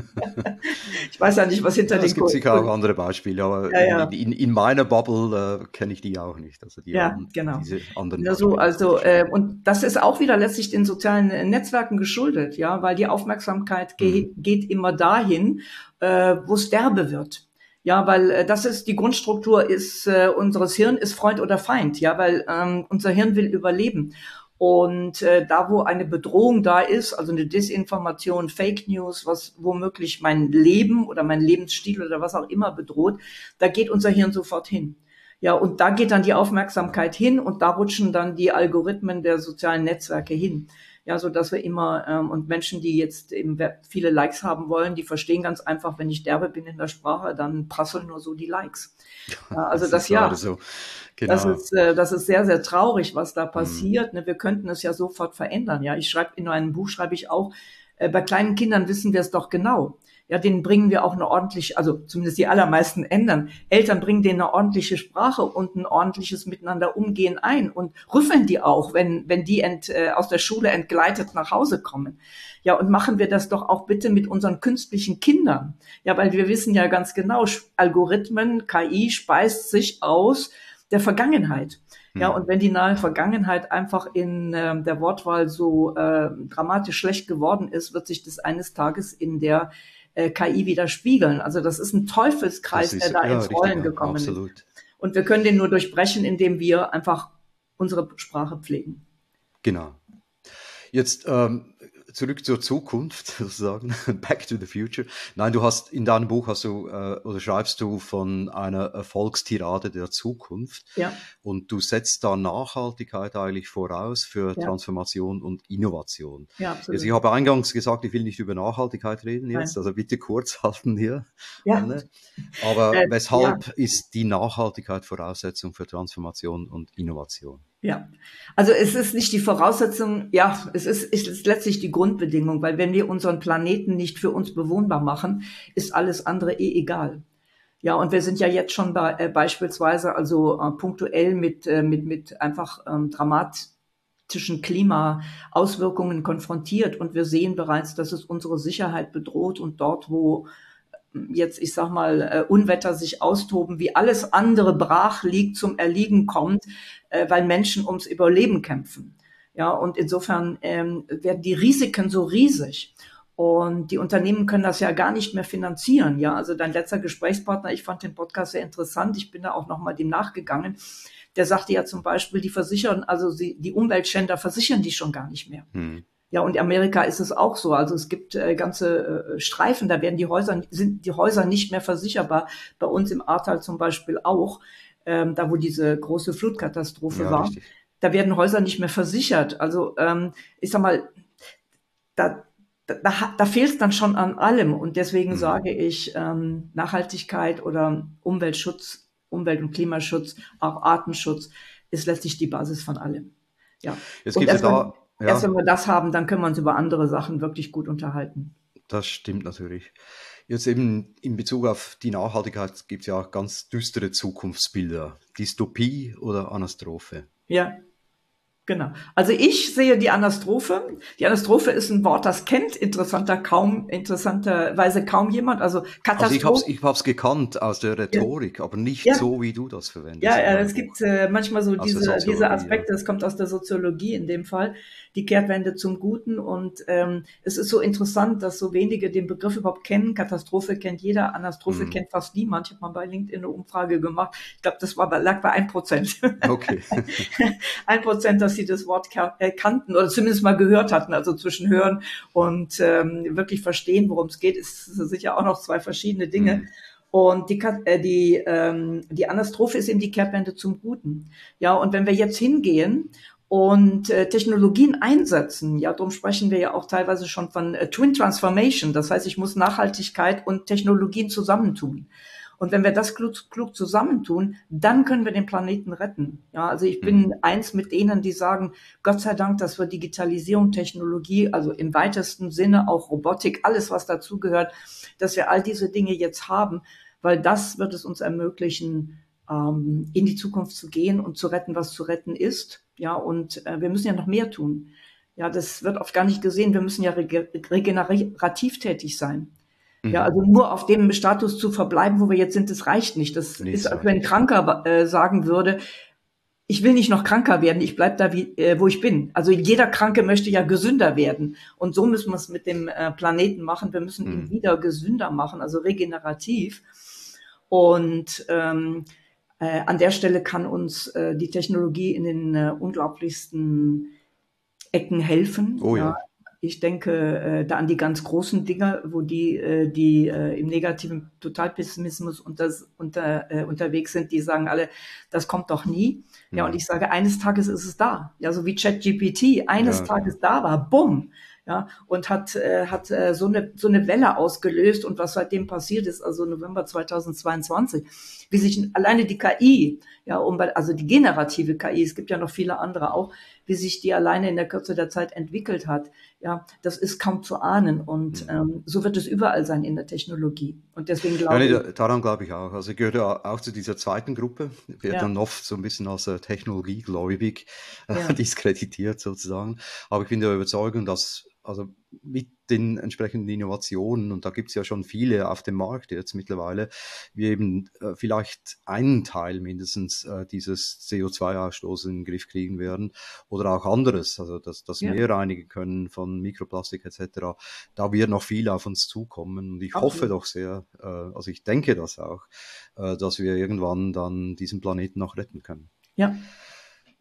Ich weiß ja nicht, was hinter ja, den Es gibt sicher auch andere Beispiele, aber ja, ja. In, in meiner Bubble äh, kenne ich die auch nicht. Also die ja, haben genau. diese anderen ja, so, also äh, und das ist auch wieder letztlich den sozialen Netzwerken geschuldet, ja, weil die Aufmerksamkeit ge- mhm. geht immer dahin, äh, wo es derbe wird. Ja, weil äh, das ist die Grundstruktur ist äh, unseres Hirn ist Freund oder Feind, ja, weil ähm, unser Hirn will überleben. Und äh, da, wo eine Bedrohung da ist, also eine Desinformation, Fake News, was womöglich mein Leben oder mein Lebensstil oder was auch immer bedroht, da geht unser Hirn sofort hin. Ja, und da geht dann die Aufmerksamkeit hin und da rutschen dann die Algorithmen der sozialen Netzwerke hin. Ja, so dass wir immer, ähm, und Menschen, die jetzt eben viele Likes haben wollen, die verstehen ganz einfach, wenn ich derbe bin in der Sprache, dann prasseln nur so die Likes. Ja, also das, das ja, so. Genau. das ist, äh, das ist sehr, sehr traurig, was da passiert. Mhm. Ne, wir könnten es ja sofort verändern. Ja, ich schreibe in einem Buch schreibe ich auch, äh, bei kleinen Kindern wissen wir es doch genau. Ja, denen bringen wir auch eine ordentliche, also zumindest die allermeisten ändern. Eltern bringen denen eine ordentliche Sprache und ein ordentliches Miteinander umgehen ein und rüffeln die auch, wenn wenn die ent, äh, aus der Schule entgleitet nach Hause kommen. Ja, und machen wir das doch auch bitte mit unseren künstlichen Kindern. Ja, weil wir wissen ja ganz genau, Algorithmen, K I speist sich aus der Vergangenheit. Ja, und wenn die nahe Vergangenheit einfach in äh, der Wortwahl so äh, dramatisch schlecht geworden ist, wird sich das eines Tages in der K I widerspiegeln. Also das ist ein Teufelskreis, ist, der da ja, ins Rollen richtig, gekommen absolut. ist. Und wir können den nur durchbrechen, indem wir einfach unsere Sprache pflegen. Genau. Jetzt ähm, zurück zur Zukunft sozusagen, Back to the Future. Nein, du hast in deinem Buch hast du äh, oder schreibst du von einer Erfolgstirade der Zukunft Ja, und du setzt da Nachhaltigkeit eigentlich voraus für ja, Transformation und Innovation. ja, Jetzt, ich absolut. habe eingangs gesagt, ich will nicht über Nachhaltigkeit reden jetzt, Nein. also bitte kurz halten hier, Ja, Anne. Aber äh, ja. weshalb ist die Nachhaltigkeit Voraussetzung für Transformation und Innovation? Ja, also es ist nicht die Voraussetzung, ja, es ist, es ist letztlich die Grundbedingung, weil wenn wir unseren Planeten nicht für uns bewohnbar machen, ist alles andere eh egal. Ja, und wir sind ja jetzt schon bei, äh, beispielsweise also äh, punktuell mit, äh, mit, mit einfach ähm, dramatischen Klimaauswirkungen konfrontiert und wir sehen bereits, dass es unsere Sicherheit bedroht und dort, wo jetzt, ich sag mal, äh, Unwetter sich austoben, wie alles andere brach liegt, zum Erliegen kommt, äh, weil Menschen ums Überleben kämpfen. Ja, und insofern ähm, werden die Risiken so riesig. Und die Unternehmen können das ja gar nicht mehr finanzieren. Ja, also dein letzter Gesprächspartner, ich fand den Podcast sehr interessant. Ich bin da auch nochmal dem nachgegangen. Der sagte ja zum Beispiel, die versichern, also sie, die Umweltschänder versichern die schon gar nicht mehr. Hm. Ja, und in Amerika ist es auch so. Also es gibt äh, ganze äh, Streifen, da werden die Häuser, sind die Häuser nicht mehr versicherbar. Bei uns im Ahrtal zum Beispiel auch, ähm, da wo diese große Flutkatastrophe Ja, war, richtig. da werden Häuser nicht mehr versichert. Also ähm, ich sag mal, da, da, da fehlt es dann schon an allem. Und deswegen Hm. sage ich, ähm, Nachhaltigkeit oder Umweltschutz, Umwelt- und Klimaschutz, auch Artenschutz ist letztlich die Basis von allem. Ja. Jetzt Und gibt es erst ja wenn, da, erst wenn ja, wir das haben, dann können wir uns über andere Sachen wirklich gut unterhalten. das stimmt natürlich. Jetzt eben in Bezug auf die Nachhaltigkeit gibt es ja auch ganz düstere Zukunftsbilder. Dystopie oder Anastrophe. Ja, genau. Also ich sehe die Anastrophe. Die Anastrophe ist ein Wort, das kennt interessanter kaum, interessanterweise kaum jemand. Also Also ich habe es Katastrophe. ich hab's gekannt aus der Ja, Rhetorik, aber nicht ja, so, wie du das Ja, verwendest in äh, deinem es Buch. gibt äh, manchmal so Aus der diese, diese Soziologie, ja. Aspekte, es kommt aus der Soziologie in dem Fall, die Kehrtwende zum Guten. Und ähm, es ist so interessant, dass so wenige den Begriff überhaupt kennen. Katastrophe kennt jeder, Anastrophe Hm. kennt fast niemand. Ich habe mal bei LinkedIn eine Umfrage gemacht. Ich glaube, das war bei, lag bei ein Prozent. Okay. Ein Prozent, dass sie das Wort ka- äh, kannten oder zumindest mal gehört hatten. Also zwischen Hören und ähm, wirklich verstehen, worum es geht, ist sicher auch noch zwei verschiedene Dinge. Hm. Und die, Kat- äh, die, ähm, die Anastrophe ist eben die Kehrtwende zum Guten. Ja, und wenn wir jetzt hingehen und äh, Technologien einsetzen, ja, darum sprechen wir ja auch teilweise schon von äh, Twin Transformation. Das heißt, ich muss Nachhaltigkeit und Technologien zusammentun. Und wenn wir das klug, klug zusammentun, dann können wir den Planeten retten. Ja, also ich Hm. bin eins mit denen, die sagen, Gott sei Dank, dass wir Digitalisierung, Technologie, also im weitesten Sinne auch Robotik, alles was dazugehört, dass wir all diese Dinge jetzt haben, weil das wird es uns ermöglichen, ähm, in die Zukunft zu gehen und zu retten, was zu retten ist. Ja, und äh, wir müssen ja noch mehr tun. Ja, das wird oft gar nicht gesehen. Wir müssen ja rege regenerativ tätig sein. Ja, Mhm. also nur auf dem Status zu verbleiben, wo wir jetzt sind, das reicht nicht. Das ist, Nichts als wenn ein reicht. Kranker äh, sagen würde, ich will nicht noch kranker werden, ich bleib da, wie, äh, wo ich bin. Also jeder Kranke möchte ja gesünder werden. Und so müssen wir es mit dem äh, Planeten machen. Wir müssen ihn Hm. wieder gesünder machen, also regenerativ. Und ähm, äh, an der Stelle kann uns äh, die Technologie in den äh, unglaublichsten Ecken helfen. Oh Ja, ja. ich denke äh, da an die ganz großen Dinger, wo die, äh, die äh, im negativen Totalpessimismus unter, unter, äh, unterwegs sind, die sagen alle, das kommt doch nie. Ja, und Hm. ich sage, eines Tages ist es da. Ja, so wie ChatGPT eines Ja, genau. Tages da war, bumm. Ja, und hat, äh, hat äh, so, eine, so eine Welle ausgelöst. Und was seitdem passiert ist, also November zweitausendzweiundzwanzig, wie sich alleine die K I, ja, um, also die generative K I, es gibt ja noch viele andere auch, wie sich die alleine in der Kürze der Zeit entwickelt hat, ja, das ist kaum zu ahnen. Und Hm. ähm, so wird es überall sein in der Technologie. Und deswegen Ja, nee, glaube ich, da- daran glaube ich auch. Also ich gehöre ja auch zu dieser zweiten Gruppe, wird ja, dann oft so ein bisschen als äh, technologiegläubig äh, ja, diskreditiert sozusagen. Aber ich bin der Überzeugung, dass also mit den entsprechenden Innovationen, und da gibt es ja schon viele auf dem Markt jetzt mittlerweile, wir eben äh, vielleicht einen Teil mindestens äh, dieses C O zwei Ausstoßes in den Griff kriegen werden oder auch anderes, also das, das ja, Meer reinigen können von Mikroplastik et cetera. Da wird noch viel auf uns zukommen und ich hoffe absolut. doch sehr, äh, also ich denke das auch, äh, dass wir irgendwann dann diesen Planeten noch retten können. Ja,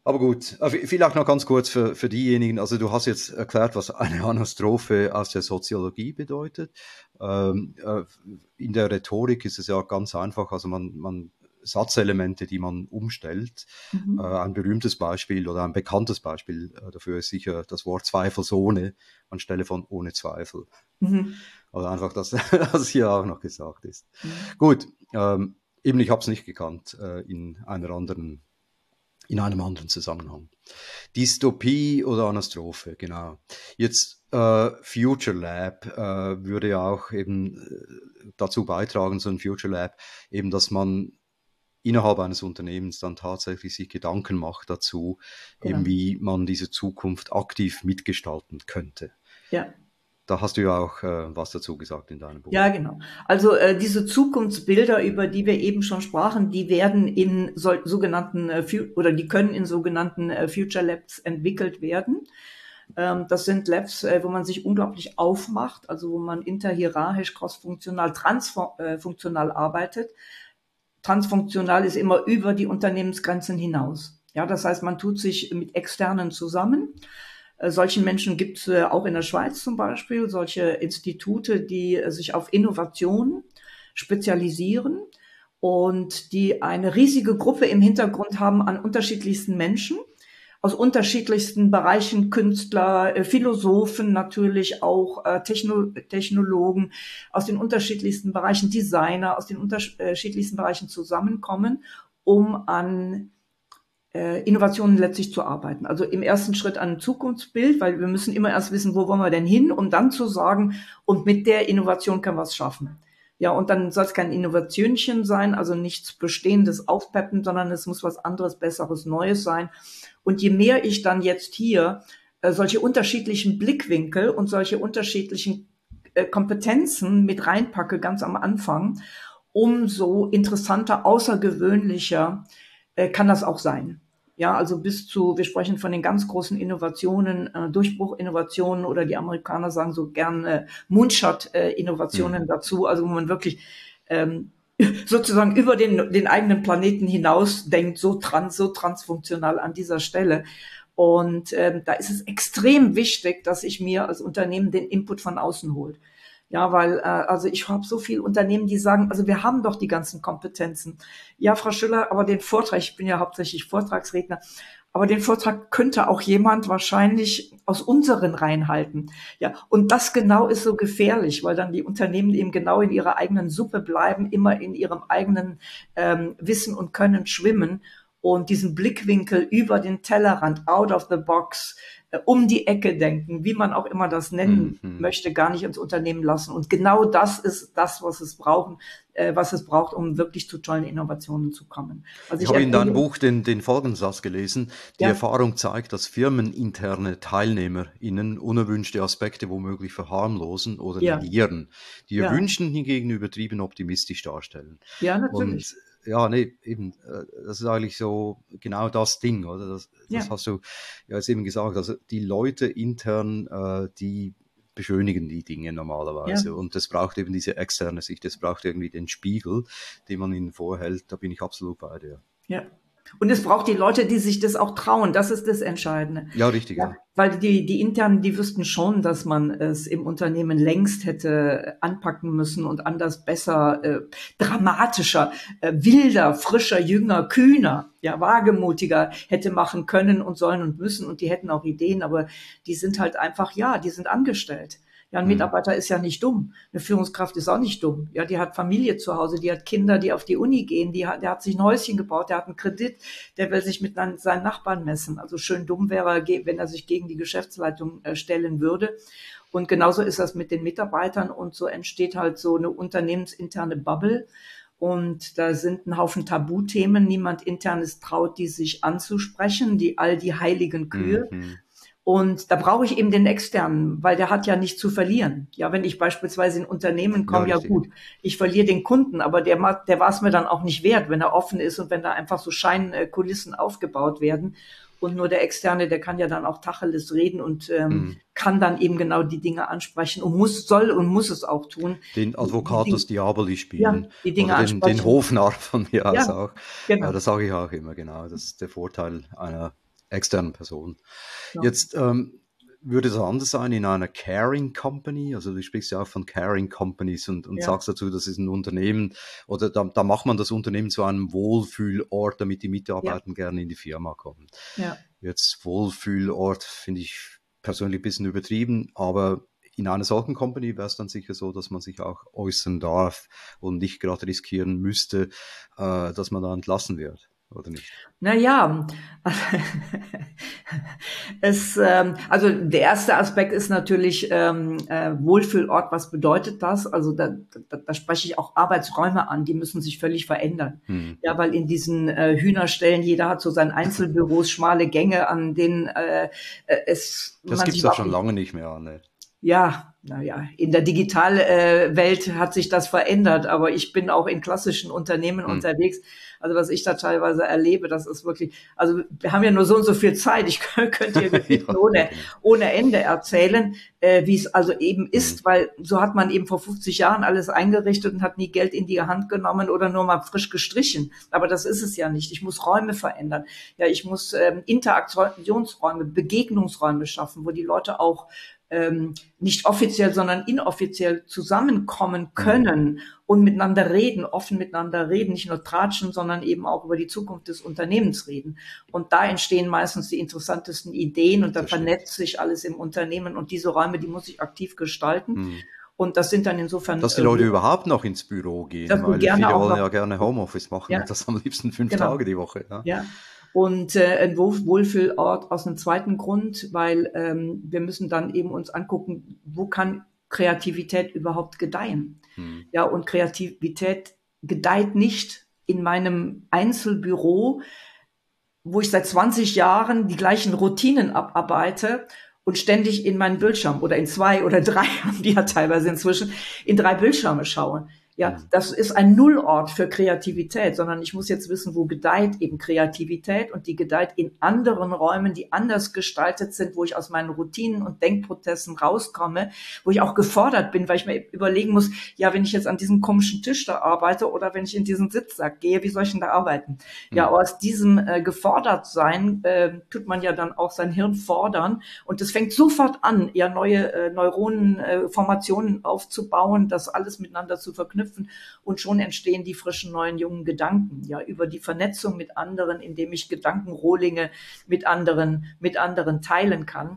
Aber gut, äh, vielleicht noch ganz kurz für, für diejenigen, also du hast jetzt erklärt, was eine Anastrophe aus der Soziologie bedeutet. Ähm, äh, in der Rhetorik ist es ja ganz einfach, also man, man Satzelemente, die man umstellt. Äh, Mhm. ein berühmtes Beispiel oder ein bekanntes Beispiel äh, dafür ist sicher das Wort zweifelsohne anstelle von ohne Zweifel. Mhm. Also einfach, dass das hier auch noch gesagt ist. Mhm. Gut, ähm, eben ich habe es nicht gekannt äh, in einer anderen in einem anderen Zusammenhang. Dystopie oder Anastrophe, genau. Jetzt äh, Future Lab äh, würde ja auch eben äh, dazu beitragen, so ein Future Lab, eben, dass man innerhalb eines Unternehmens dann tatsächlich sich Gedanken macht dazu, eben Genau. wie man diese Zukunft aktiv mitgestalten könnte. Ja. Da hast du ja auch äh, was dazu gesagt in deinem Buch. Ja, genau. Also äh, diese Zukunftsbilder, über die wir eben schon sprachen, die werden in so, sogenannten äh, Fu- oder die können in sogenannten äh, Future Labs entwickelt werden. Ähm, das sind Labs, äh, wo man sich unglaublich aufmacht, also wo man interhierarchisch, crossfunktional, transfunktional arbeitet. Transfunktional ist immer über die Unternehmensgrenzen hinaus. Ja, das heißt, man tut sich mit Externen zusammen. Äh, Solchen Menschen gibt es äh, auch in der Schweiz zum Beispiel, solche Institute, die äh, sich auf Innovation spezialisieren und die eine riesige Gruppe im Hintergrund haben an unterschiedlichsten Menschen aus unterschiedlichsten Bereichen, Künstler, äh, Philosophen natürlich auch, äh, Techno Technologen aus den unterschiedlichsten Bereichen, Designer aus den unterschiedlichsten Bereichen zusammenkommen, um an äh, Innovationen letztlich zu arbeiten. Also im ersten Schritt an ein Zukunftsbild, weil wir müssen immer erst wissen, wo wollen wir denn hin, um dann zu sagen, und mit der Innovation können wir es schaffen. Ja, und dann soll es kein Innovationchen sein, also nichts Bestehendes aufpeppen, sondern es muss was anderes, Besseres, Neues sein. Und je mehr ich dann jetzt hier äh, solche unterschiedlichen Blickwinkel und solche unterschiedlichen äh, Kompetenzen mit reinpacke, ganz am Anfang, umso interessanter, außergewöhnlicher äh, kann das auch sein. Ja, also bis zu, wir sprechen von den ganz großen Innovationen, äh, Durchbruchinnovationen oder die Amerikaner sagen so gern äh, Moonshot-Innovationen Mhm. dazu, also wo man wirklich ähm, sozusagen über den, den eigenen Planeten hinaus denkt, so trans, so transfunktional an dieser Stelle. Und ähm, da ist es extrem wichtig, dass ich mir als Unternehmen den Input von außen hole. Ja, weil äh, also ich habe so viele Unternehmen, die sagen, also wir haben doch die ganzen Kompetenzen. Ja, Frau Schüller, aber den Vortrag, ich bin ja hauptsächlich Vortragsredner, aber den Vortrag könnte auch jemand wahrscheinlich aus unseren Reihen halten. Ja, und das genau ist so gefährlich, weil dann die Unternehmen eben genau in ihrer eigenen Suppe bleiben, immer in ihrem eigenen ähm, Wissen und Können schwimmen und diesen Blickwinkel über den Tellerrand, out of the box, äh, um die Ecke denken, wie man auch immer das nennen Mhm. möchte, gar nicht ins Unternehmen lassen. Und genau das ist das, was es brauchen, äh, was es braucht, um wirklich zu tollen Innovationen zu kommen. Also Ich ich habe in deinem empfehle, Buch den, den folgenden Satz gelesen. Die ja, Erfahrung zeigt, dass firmeninterne TeilnehmerInnen unerwünschte Aspekte womöglich verharmlosen oder ja, negieren, die ihr ja, Wünschen hingegen übertrieben optimistisch darstellen. ja, natürlich. Und ja, nee, eben, äh, das ist eigentlich so genau das Ding, oder? Das, das Ja, hast du ja jetzt eben gesagt. Also die Leute intern, äh, die beschönigen die Dinge ja. normalerweise. Und das braucht eben diese externe Sicht, das braucht irgendwie den Spiegel, den man ihnen vorhält. Da bin ich absolut bei dir. Ja. Und es braucht die Leute, die sich das auch trauen. Das ist das Entscheidende. Ja, richtig, Ja, ja. weil die, die internen, die wüssten schon, dass man es im Unternehmen längst hätte anpacken müssen und anders, besser, äh, dramatischer, äh, wilder, frischer, jünger, kühner, ja, wagemutiger hätte machen können und sollen und müssen. Und die hätten auch Ideen, aber die sind halt einfach, ja, die sind angestellt. Ja, ein Hm. Mitarbeiter ist ja nicht dumm. Eine Führungskraft ist auch nicht dumm. Ja, die hat Familie zu Hause, die hat Kinder, die auf die Uni gehen, die hat, der hat sich ein Häuschen gebaut, der hat einen Kredit, der will sich mit seinen Nachbarn messen. Also schön dumm wäre er, wenn er sich gegen die Geschäftsleitung äh, stellen würde. Und genauso ist das mit den Mitarbeitern und so entsteht halt so eine unternehmensinterne Bubble. Und da sind ein Haufen Tabuthemen. Niemand internes traut, die sich anzusprechen, die all die heiligen Kühe. Mhm. Und da brauche ich eben den externen, weil der hat ja nichts zu verlieren. Ja, wenn ich beispielsweise in Unternehmen Ja, komme, ja richtig. gut, ich verliere den Kunden, aber der, der war es mir dann auch nicht wert, wenn er offen ist und wenn da einfach so Scheinkulissen aufgebaut werden. Und nur der Externe, der kann ja dann auch Tacheles reden und ähm, Hm. kann dann eben genau die Dinge ansprechen und muss, soll und muss es auch tun. Den Die, die Advocatus Dinge, Diaboli ja, spielen die Dinge oder den, den ansprechen. Hofnarr von mir Ja, aus auch. Äh, genau. das sage ich auch immer, genau. Das ist der Vorteil einer externen Person. Ja. Jetzt ähm, würde es anders sein in einer Caring Company? Also du sprichst ja auch von Caring Companies und, und Ja. sagst dazu, das ist ein Unternehmen oder da, da macht man das Unternehmen zu einem Wohlfühlort, damit die Ja. Mitarbeiter gerne in die Firma kommen. Ja. Jetzt Wohlfühlort finde ich persönlich ein bisschen übertrieben, aber in einer solchen Company wäre es dann sicher so, dass man sich auch äußern darf und nicht gerade riskieren müsste, äh, dass man da entlassen wird, oder nicht? Naja, es, ähm, also der erste Aspekt ist natürlich ähm, äh, Wohlfühlort. Was bedeutet das? Also da, da, da spreche ich auch Arbeitsräume an, die müssen sich völlig verändern. Hm. Ja, weil in diesen äh, Hühnerstellen, jeder hat so sein Einzelbüros, schmale Gänge, an denen äh, äh, es Das man gibt's sich doch überhaupt schon nicht. lange nicht mehr, ne? Ja, naja, in der Digitalwelt äh, hat sich das verändert, aber ich bin auch in klassischen Unternehmen Hm. unterwegs. Also was ich da teilweise erlebe, das ist wirklich, also wir haben ja nur so und so viel Zeit. Ich könnte hier Geschichten Ja, ohne, genau. ohne Ende erzählen, äh, wie es also eben Hm. ist, weil so hat man eben vor fünfzig Jahren alles eingerichtet und hat nie Geld in die Hand genommen oder nur mal frisch gestrichen. Aber das ist es ja nicht. Ich muss Räume verändern. Ja, ich muss ähm, Interaktionsräume, Begegnungsräume schaffen, wo die Leute auch ähm, nicht offiziell, sondern inoffiziell zusammenkommen Hm. können und miteinander reden, offen miteinander reden, nicht nur tratschen, sondern eben auch über die Zukunft des Unternehmens reden. Und da entstehen meistens die interessantesten Ideen und da Das stimmt. vernetzt sich alles im Unternehmen und diese Räume, die muss ich aktiv gestalten. Hm. Und das sind dann insofern, Dass die äh, Leute überhaupt noch ins Büro gehen, dass du weil gerne viele auch wollen noch, ja gerne Homeoffice machen ja, und das am liebsten fünf genau. Tage die Woche. Ja. Ja, und äh, ein Wohl- Wohlfühlort aus einem zweiten Grund, weil ähm, wir müssen dann eben uns angucken, wo kann Kreativität überhaupt gedeihen? Hm. Ja, und Kreativität gedeiht nicht in meinem Einzelbüro, wo ich seit zwanzig Jahren die gleichen Routinen abarbeite und ständig in meinen Bildschirm oder in zwei oder drei, haben die ja teilweise inzwischen, in drei Bildschirme schaue. Ja, Hm. das ist ein Nullort für Kreativität, sondern ich muss jetzt wissen, wo gedeiht eben Kreativität und die gedeiht in anderen Räumen, die anders gestaltet sind, wo ich aus meinen Routinen und Denkprozessen rauskomme, wo ich auch gefordert bin, weil ich mir überlegen muss, ja, wenn ich jetzt an diesem komischen Tisch da arbeite oder wenn ich in diesen Sitzsack gehe, wie soll ich denn da arbeiten? Ja, Hm. aus diesem äh, gefordert sein äh, tut man ja dann auch sein Hirn fordern und es fängt sofort an, ja neue äh, Neuronenformationen äh, aufzubauen, das alles miteinander zu verknüpfen und schon entstehen die frischen neuen jungen Gedanken, ja, über die Vernetzung mit anderen, indem ich Gedankenrohlinge mit anderen mit anderen teilen kann.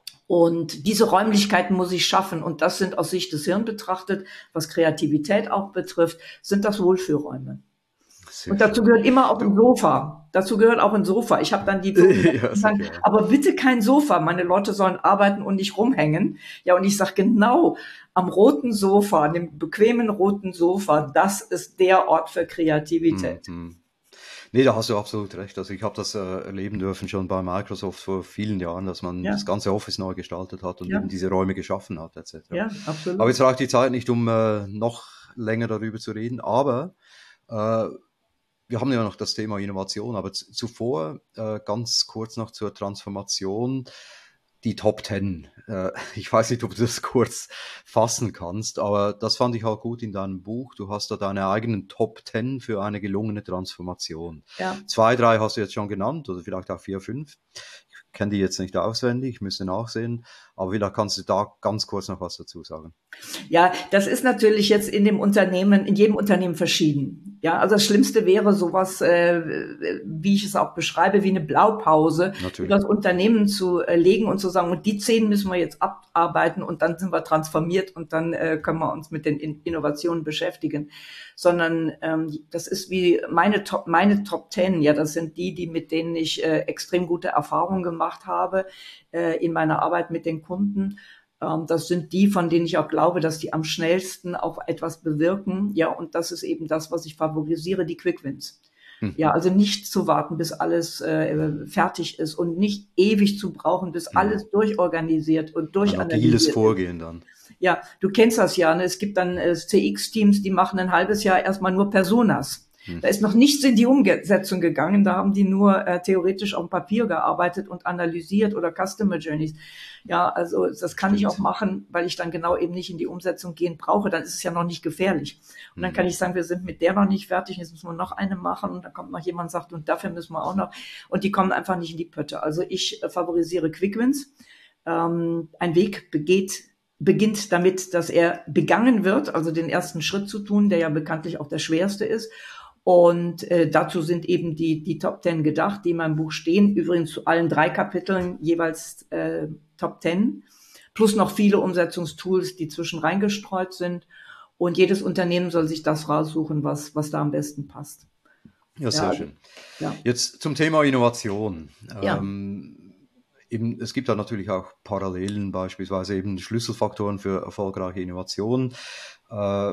Und diese Räumlichkeiten muss ich schaffen und das sind aus Sicht des Hirns betrachtet, was Kreativität auch betrifft, sind das Wohlfühlräume. Sehr Und dazu schön. gehört immer auch ein Du, Sofa. Dazu gehört auch ein Sofa. Ich habe dann die Firmen, ja, die sagen, sicher. Ja. aber bitte kein Sofa. Meine Leute sollen arbeiten und nicht rumhängen. Ja, und ich sage genau, am roten Sofa, an dem bequemen roten Sofa, das ist der Ort für Hm, Kreativität. hm. Nee, da hast du absolut recht. Also ich habe das äh, erleben dürfen schon bei Microsoft vor vielen Jahren, dass man das Ja, ganze Office neu gestaltet hat und eben ja, diese Räume geschaffen hat, et cetera. ja, Aber absolut. jetzt reicht die Zeit nicht, um äh, noch länger darüber zu reden. Aber äh, wir haben ja noch das Thema Innovation, aber z- zuvor äh, ganz kurz noch zur Transformation. Die Top Ten. Äh, ich weiß nicht, ob du das kurz fassen kannst, aber das fand ich halt gut in deinem Buch. Du hast da deine eigenen Top Ten für eine gelungene Transformation. Ja. Zwei, drei hast du jetzt schon genannt oder vielleicht auch vier, fünf. Ich kenne die jetzt nicht auswendig, ich müsste nachsehen, aber vielleicht kannst du da ganz kurz noch was dazu sagen. Ja, das ist natürlich jetzt in dem Unternehmen, in jedem Unternehmen verschieden. Ja, also das Schlimmste wäre sowas, äh, wie ich es auch beschreibe, wie eine Blaupause über Natürlich. das Unternehmen zu äh, legen und zu sagen, und die zehn müssen wir jetzt abarbeiten und dann sind wir transformiert und dann äh, können wir uns mit den in Innovationen beschäftigen. Sondern ähm, das ist wie meine Top, meine Top Ten, ja, das sind die, die mit denen ich äh, extrem gute Erfahrungen gemacht habe äh, in meiner Arbeit mit den Kunden. Das sind die, von denen ich auch glaube, dass die am schnellsten auch etwas bewirken. Ja, und das ist eben das, was ich favorisiere, die Quick Wins. Mhm. Ja, also nicht zu warten, bis alles äh, fertig ist und nicht ewig zu brauchen, bis Mhm. alles durchorganisiert und Ein durchanalysiert agiles ist. Vorgehen dann. Ja, du kennst das ja, ne? Es gibt dann äh, C X-Teams, die machen ein halbes Jahr erstmal nur Personas. Da ist noch nichts in die Umsetzung gegangen. Da haben die nur äh, theoretisch auf dem Papier gearbeitet und analysiert oder Customer Journeys. Ja, also das kann Stimmt. ich auch machen, weil ich dann genau eben nicht in die Umsetzung gehen brauche. Dann ist es ja noch nicht gefährlich. Und dann kann ich sagen, wir sind mit der noch nicht fertig, jetzt müssen wir noch eine machen. Und dann kommt noch jemand und sagt, und dafür müssen wir auch noch. Und die kommen einfach nicht in die Pötte. Also ich äh, favorisiere Quick Wins. Ähm, ein Weg begeht beginnt damit, dass er begangen wird, also den ersten Schritt zu tun, der ja bekanntlich auch der schwerste ist. Und äh, dazu sind eben die, die Top Ten gedacht, die in meinem Buch stehen. Übrigens zu allen drei Kapiteln jeweils äh, Top Ten, plus noch viele Umsetzungstools, die zwischen reingestreut sind. Und jedes Unternehmen soll sich das raussuchen, was, was da am besten passt. Ja, sehr ja, schön. Ja. Jetzt zum Thema Innovation. Ja. Ähm, Eben, es gibt da natürlich auch Parallelen, beispielsweise eben Schlüsselfaktoren für erfolgreiche Innovationen. Äh,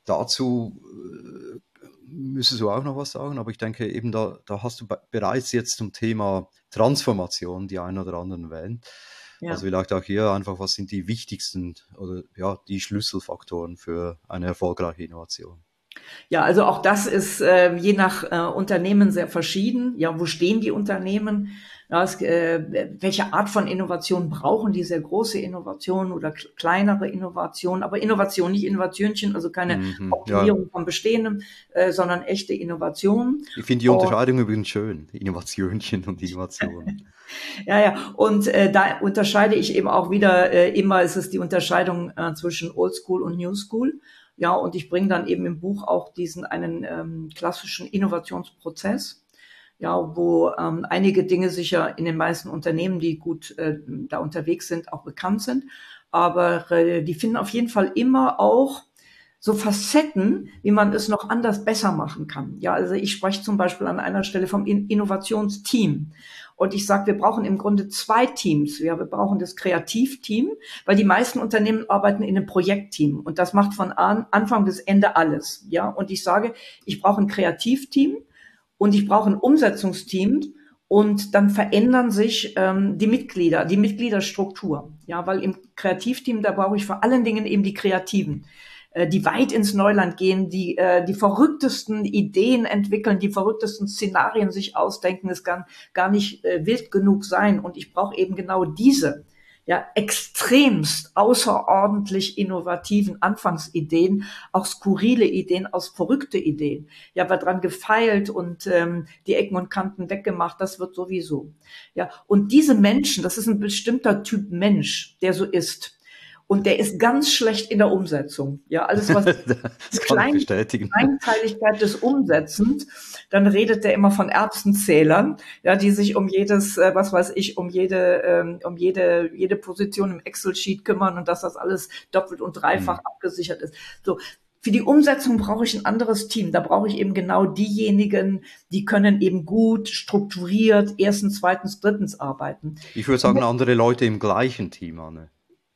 dazu äh, müsstest du auch noch was sagen, aber ich denke eben, da, da hast du be- bereits jetzt zum Thema Transformation die einen oder anderen erwähnt. Ja. Also vielleicht auch hier einfach, was sind die wichtigsten oder ja, die Schlüsselfaktoren für eine erfolgreiche Innovation? Ja, also auch das ist äh, je nach äh, Unternehmen sehr verschieden. Ja, wo stehen die Unternehmen? Ja, es, äh, welche Art von Innovation brauchen die? Sehr große Innovation oder k- kleinere Innovation? Aber Innovation, nicht Innovationchen, also keine Mhm, Optimierung ja. von Bestehendem, äh, sondern echte Innovation. Ich finde die Unterscheidung übrigens schön, Innovationchen und Innovation. Ja, ja, und äh, da unterscheide ich eben auch wieder, äh, immer ist es die Unterscheidung äh, zwischen Old School und New School. Ja, und ich bringe dann eben im Buch auch diesen einen ähm, klassischen Innovationsprozess, ja, wo ähm, einige Dinge sicher in den meisten Unternehmen, die gut äh, da unterwegs sind, auch bekannt sind. Aber äh, die finden auf jeden Fall immer auch so Facetten, wie man es noch anders besser machen kann. Ja, also ich spreche zum Beispiel an einer Stelle vom In- Innovationsteam. Und ich sage, wir brauchen im Grunde zwei Teams. Ja, wir brauchen das Kreativteam, weil die meisten Unternehmen arbeiten in einem Projektteam. Und das macht von an, Anfang bis Ende alles. Ja, und ich sage, ich brauche ein Kreativteam und ich brauche ein Umsetzungsteam. Und dann verändern sich ähm, die Mitglieder, die Mitgliederstruktur. Ja, weil im Kreativteam, da brauche ich vor allen Dingen eben die Kreativen, die weit ins Neuland gehen, die äh, die verrücktesten Ideen entwickeln, die verrücktesten Szenarien sich ausdenken. Es kann gar nicht äh, wild genug sein. Und ich brauche eben genau diese, ja, extremst außerordentlich innovativen Anfangsideen, auch skurrile Ideen, aus verrückte Ideen. Ja, wird dran gefeilt und ähm, die Ecken und Kanten weggemacht, das wird sowieso. Ja, und diese Menschen, das ist ein bestimmter Typ Mensch, der so ist. Und der ist ganz schlecht in der Umsetzung. Ja, alles was das kann ich bestätigen. Kleinteiligkeit des Umsetzens, dann redet der immer von Erbsenzählern, ja, die sich um jedes, äh, was weiß ich, um jede, ähm, um jede, jede Position im Excel-Sheet kümmern und dass das alles doppelt und dreifach mhm. abgesichert ist. So. Für die Umsetzung brauche ich ein anderes Team. Da brauche ich eben genau diejenigen, die können eben gut strukturiert erstens, zweitens, drittens arbeiten. Ich würde sagen, andere Leute im gleichen Team, Anne.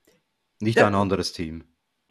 Nicht ein anderes Team.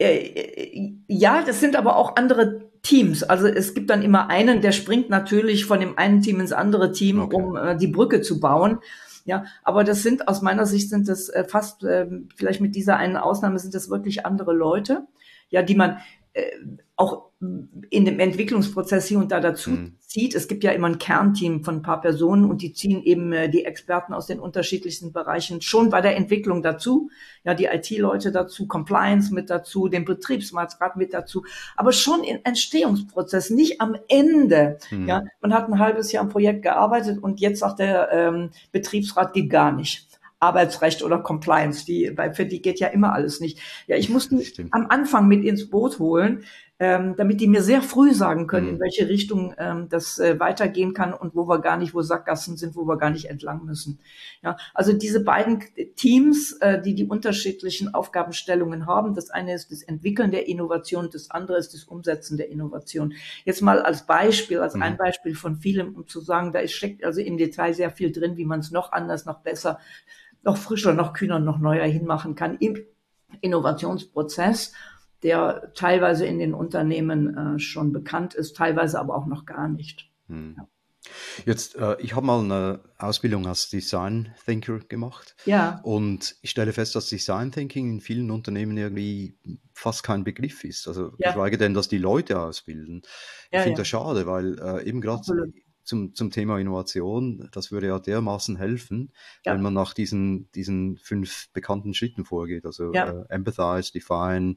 Ja, das sind aber auch andere Teams. Also es gibt dann immer einen, der springt natürlich von dem einen Team ins andere Team, okay. um äh, die Brücke zu bauen. Ja, aber das sind, aus meiner Sicht sind das äh, fast, äh, vielleicht mit dieser einen Ausnahme sind das wirklich andere Leute, ja, die man äh, auch in dem Entwicklungsprozess hier und da dazu mhm. zieht. Es gibt ja immer ein Kernteam von ein paar Personen und die ziehen eben äh, die Experten aus den unterschiedlichsten Bereichen schon bei der Entwicklung dazu. Ja, die I T-Leute dazu, Compliance mit dazu, den Betriebsrat mit dazu, aber schon im Entstehungsprozess, nicht am Ende. Mhm. Ja, man hat ein halbes Jahr am Projekt gearbeitet und jetzt sagt der ähm, Betriebsrat, geht gar nicht. Arbeitsrecht oder Compliance, die, weil für die geht ja immer alles nicht. Ja, ich muss die am Anfang mit ins Boot holen, ähm, damit die mir sehr früh sagen können, mhm. in welche Richtung ähm, das äh, weitergehen kann und wo wir gar nicht, wo Sackgassen sind, wo wir gar nicht entlang müssen. Ja, also diese beiden Teams, äh, die die unterschiedlichen Aufgabenstellungen haben, das eine ist das Entwickeln der Innovation, das andere ist das Umsetzen der Innovation. Jetzt mal als Beispiel, als mhm. ein Beispiel von vielem, um zu sagen, da steckt also im Detail sehr viel drin, wie man es noch anders, noch besser, noch frischer, noch kühner, noch neuer hinmachen kann im Innovationsprozess, der teilweise in den Unternehmen äh, schon bekannt ist, teilweise aber auch noch gar nicht. Hm. Ja. Jetzt, äh, ich habe mal eine Ausbildung als Design Thinker gemacht Ja, und ich stelle fest, dass Design Thinking in vielen Unternehmen irgendwie fast kein Begriff ist. Also ja, geschweige denn, dass die Leute ausbilden. Ich ja, finde ja, das schade, weil äh, eben gerade absolut. zum, zum Thema Innovation, das würde ja dermaßen helfen, wenn Ja, man nach diesen, diesen fünf bekannten Schritten vorgeht. Also ja, äh, Empathize, Define,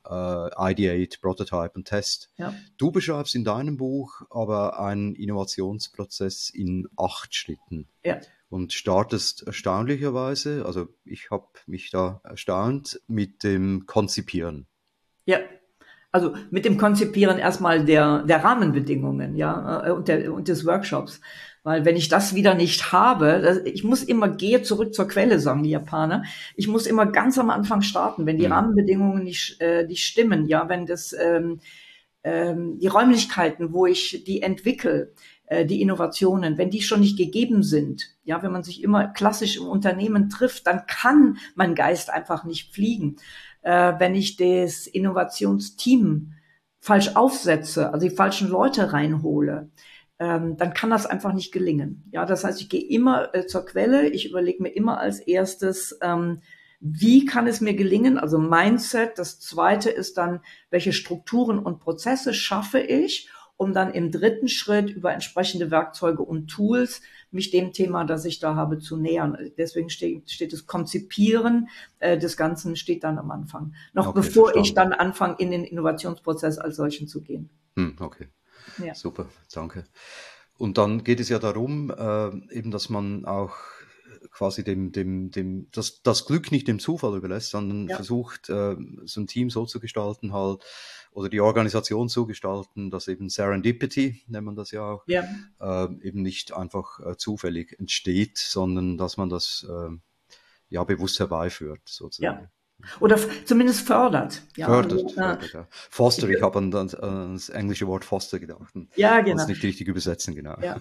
äh, Ideate, Prototype und Test. ja, Du beschreibst in deinem Buch aber einen Innovationsprozess in acht Schritten ja, und startest erstaunlicherweise, also ich habe mich da erstaunt, mit dem Konzipieren. ja. Also mit dem Konzipieren erstmal der, der Rahmenbedingungen, ja, äh, und, der, und des Workshops. Weil wenn ich das wieder nicht habe, das, ich muss immer, gehe zurück zur Quelle, sagen die Japaner. Ich muss immer ganz am Anfang starten, wenn die Hm. Rahmenbedingungen nicht, äh, nicht stimmen, ja, wenn das, ähm, ähm, die Räumlichkeiten, wo ich die entwickle, äh, die Innovationen, wenn die schon nicht gegeben sind, ja, wenn man sich immer klassisch im Unternehmen trifft, dann kann mein Geist einfach nicht fliegen. Äh, wenn ich das Innovationsteam falsch aufsetze, also die falschen Leute reinhole, ähm, dann kann das einfach nicht gelingen. Ja, das heißt, ich gehe immer äh, zur Quelle, ich überlege mir immer als erstes, ähm, wie kann es mir gelingen? Also Mindset. Das zweite ist dann, welche Strukturen und Prozesse schaffe ich, um dann im dritten Schritt über entsprechende Werkzeuge und Tools mich dem Thema, das ich da habe, zu nähern. Deswegen steht, steht das Konzipieren äh, des Ganzen steht dann am Anfang. Noch Okay, bevor ich verstanden. dann anfange, in den Innovationsprozess als solchen zu gehen. Hm, okay, Ja. super, danke. Und dann geht es ja darum, äh, eben, dass man auch quasi dem, dem, dem, das, das Glück nicht dem Zufall überlässt, sondern Ja. versucht, äh, so ein Team so zu gestalten halt, oder die Organisation so gestalten, dass eben Serendipity, nennt man das ja auch, Ja. äh, eben nicht einfach äh, zufällig entsteht, sondern dass man das äh, ja bewusst herbeiführt, Ja. sozusagen. Oder f- zumindest fördert. Ja. Fördert, Also, äh, fördert, ja. Foster, ich, ich habe an, an, an das englische Wort Foster gedacht und ja, konnte genau. es nicht richtig übersetzen, genau. Ja.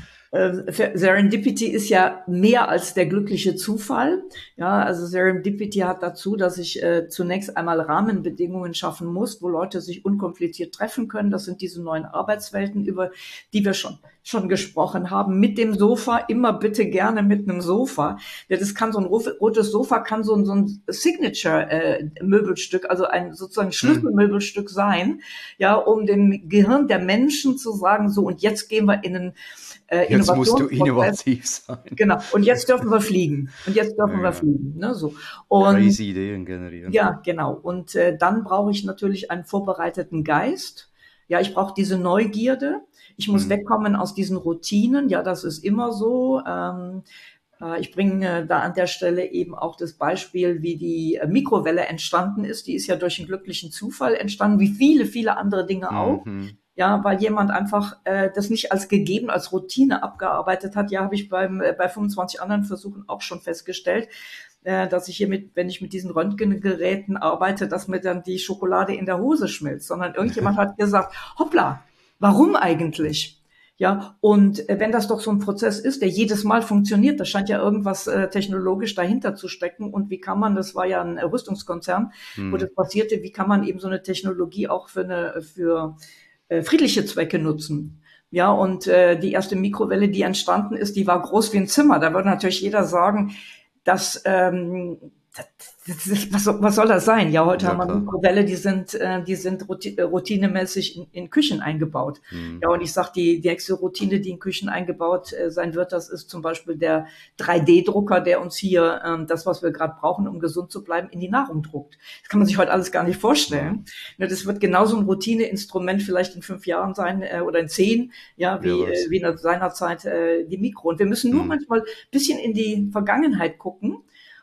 Äh, Serendipity ist ja mehr als der glückliche Zufall. Ja, also Serendipity hat dazu, dass ich äh, zunächst einmal Rahmenbedingungen schaffen muss, wo Leute sich unkompliziert treffen können. Das sind diese neuen Arbeitswelten, über die wir schon schon gesprochen haben. Mit dem Sofa, immer bitte gerne mit einem Sofa. Ja, das kann so ein rotes Sofa, kann so ein, so ein Signature-Möbelstück, äh, also ein sozusagen Hm. Schlüsselmöbelstück sein, ja, um dem Gehirn der Menschen zu sagen, so und jetzt gehen wir in einen äh, Jetzt musst du Innovationsprozess. innovativ sein. Genau. Und jetzt dürfen wir fliegen. Und jetzt dürfen wir Ja, fliegen. Ne, so. Und crazy Ideen generieren. ja, genau. Und äh, dann brauche ich natürlich einen vorbereiteten Geist. Ja, ich brauche diese Neugierde. Ich muss Hm. wegkommen aus diesen Routinen. Ja, das ist immer so. Ähm, äh, ich bringe äh, da an der Stelle eben auch das Beispiel, wie die äh, Mikrowelle entstanden ist. Die ist ja durch einen glücklichen Zufall entstanden, wie viele, viele andere Dinge auch. Mhm. Ja, weil jemand einfach äh, das nicht als gegeben, als Routine abgearbeitet hat. Ja, habe ich beim äh, bei fünfundzwanzig anderen Versuchen auch schon festgestellt, äh, dass ich hier mit, wenn ich mit diesen Röntgengeräten arbeite, dass mir dann die Schokolade in der Hose schmilzt, sondern irgendjemand hat gesagt, hoppla, warum eigentlich? Ja, und äh, wenn das doch so ein Prozess ist, der jedes Mal funktioniert, da scheint ja irgendwas äh, technologisch dahinter zu stecken. Und wie kann man, das war ja ein äh, Rüstungskonzern, wo Hm. das passierte, wie kann man eben so eine Technologie auch für eine, für äh, friedliche Zwecke nutzen? Ja, und äh, die erste Mikrowelle, die entstanden ist, die war groß wie ein Zimmer. Da würde natürlich jeder sagen, dass ähm, das, das, was, was soll das sein? Ja, heute Ja, haben wir klar. Mikrowelle, die sind, äh, die sind routi- äh, routinemäßig in, in Küchen eingebaut. Hm. Ja, und ich sag, die, die nächste Routine, die in Küchen eingebaut äh, sein wird, das ist zum Beispiel der drei D-Drucker, der uns hier ähm, das, was wir gerade brauchen, um gesund zu bleiben, in die Nahrung druckt. Das kann man sich heute alles gar nicht vorstellen. Ja. Das wird genauso ein Routineinstrument vielleicht in fünf Jahren sein äh, oder in zehn, ja, Wer wie, äh, weiß. wie in seiner Zeit äh, die Mikro. Und wir müssen nur Hm. manchmal ein bisschen in die Vergangenheit gucken.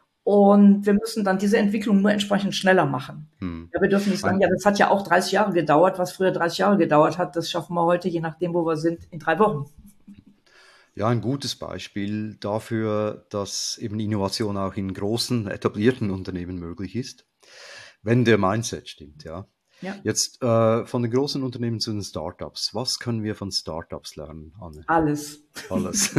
Und wir müssen dann diese Entwicklung nur entsprechend schneller machen. Hm. Ja, wir dürfen nicht sagen, Ein, ja, das hat ja auch dreißig Jahre gedauert, was früher dreißig Jahre gedauert hat, das schaffen wir heute, je nachdem, wo wir sind, in drei Wochen. ja, ein gutes Beispiel dafür, dass eben Innovation auch in großen, etablierten Unternehmen möglich ist, wenn der Mindset stimmt, ja. Ja. Jetzt äh, von den großen Unternehmen zu den Startups. Was können wir von Startups lernen, Anne? Alles. Alles.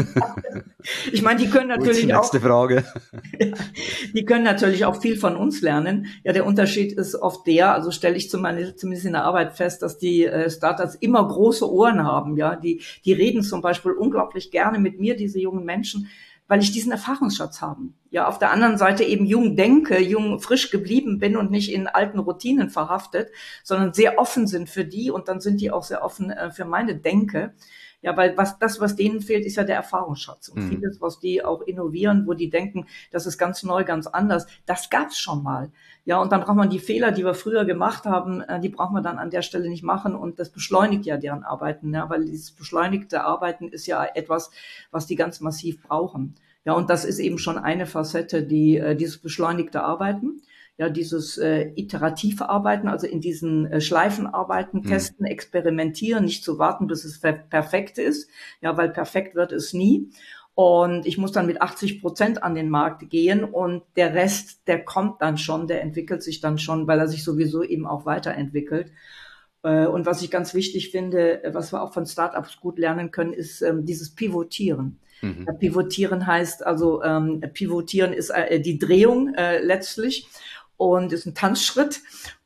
Ich meine, die können Gut, natürlich auch, nächste Frage. ja, die können natürlich auch viel von uns lernen. Ja, der Unterschied ist oft der, also stelle ich zumindest in der Arbeit fest, dass die äh, Startups immer große Ohren haben. Ja, die, die reden zum Beispiel unglaublich gerne mit mir, diese jungen Menschen, weil ich diesen Erfahrungsschatz haben. Ja, auf der anderen Seite eben jung denke, jung frisch geblieben bin und nicht in alten Routinen verhaftet, sondern sehr offen sind für die und dann sind die auch sehr offen äh, für meine Denke. Ja, weil was das, was denen fehlt, ist ja der Erfahrungsschatz. Und Mhm. vieles, was die auch innovieren, wo die denken, das ist ganz neu, ganz anders, das gab's schon mal. Ja, und dann braucht man die Fehler, die wir früher gemacht haben, die braucht man dann an der Stelle nicht machen. Und das beschleunigt ja deren Arbeiten, ja, weil dieses beschleunigte Arbeiten ist ja etwas, was die ganz massiv brauchen. Ja, und das ist eben schon eine Facette, die äh, dieses beschleunigte Arbeiten. Ja, dieses äh, iterative Arbeiten, also in diesen äh, Schleifen arbeiten, testen, mhm. experimentieren, nicht zu warten, bis es perfekt ist, ja, weil perfekt wird es nie. Und ich muss dann mit achtzig Prozent an den Markt gehen und der Rest, der kommt dann schon, der entwickelt sich dann schon, weil er sich sowieso eben auch weiterentwickelt. Äh, und was ich ganz wichtig finde, was wir auch von Startups gut lernen können, ist ähm, dieses Pivotieren. Mhm. Ja, Pivotieren heißt also, ähm, Pivotieren ist äh, die Drehung äh, letztlich. Und ist ein Tanzschritt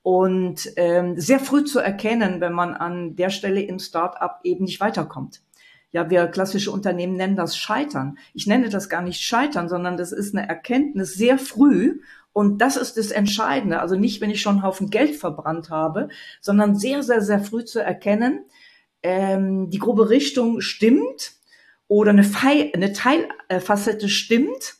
und ähm, sehr früh zu erkennen, wenn man an der Stelle im Start-up eben nicht weiterkommt. Ja, wir klassische Unternehmen nennen das Scheitern. Ich nenne das gar nicht Scheitern, sondern das ist eine Erkenntnis sehr früh. Und das ist das Entscheidende. Also nicht, wenn ich schon einen Haufen Geld verbrannt habe, sondern sehr, sehr, sehr früh zu erkennen, ähm, die grobe Richtung stimmt oder eine, Fe- eine Teilfacette stimmt.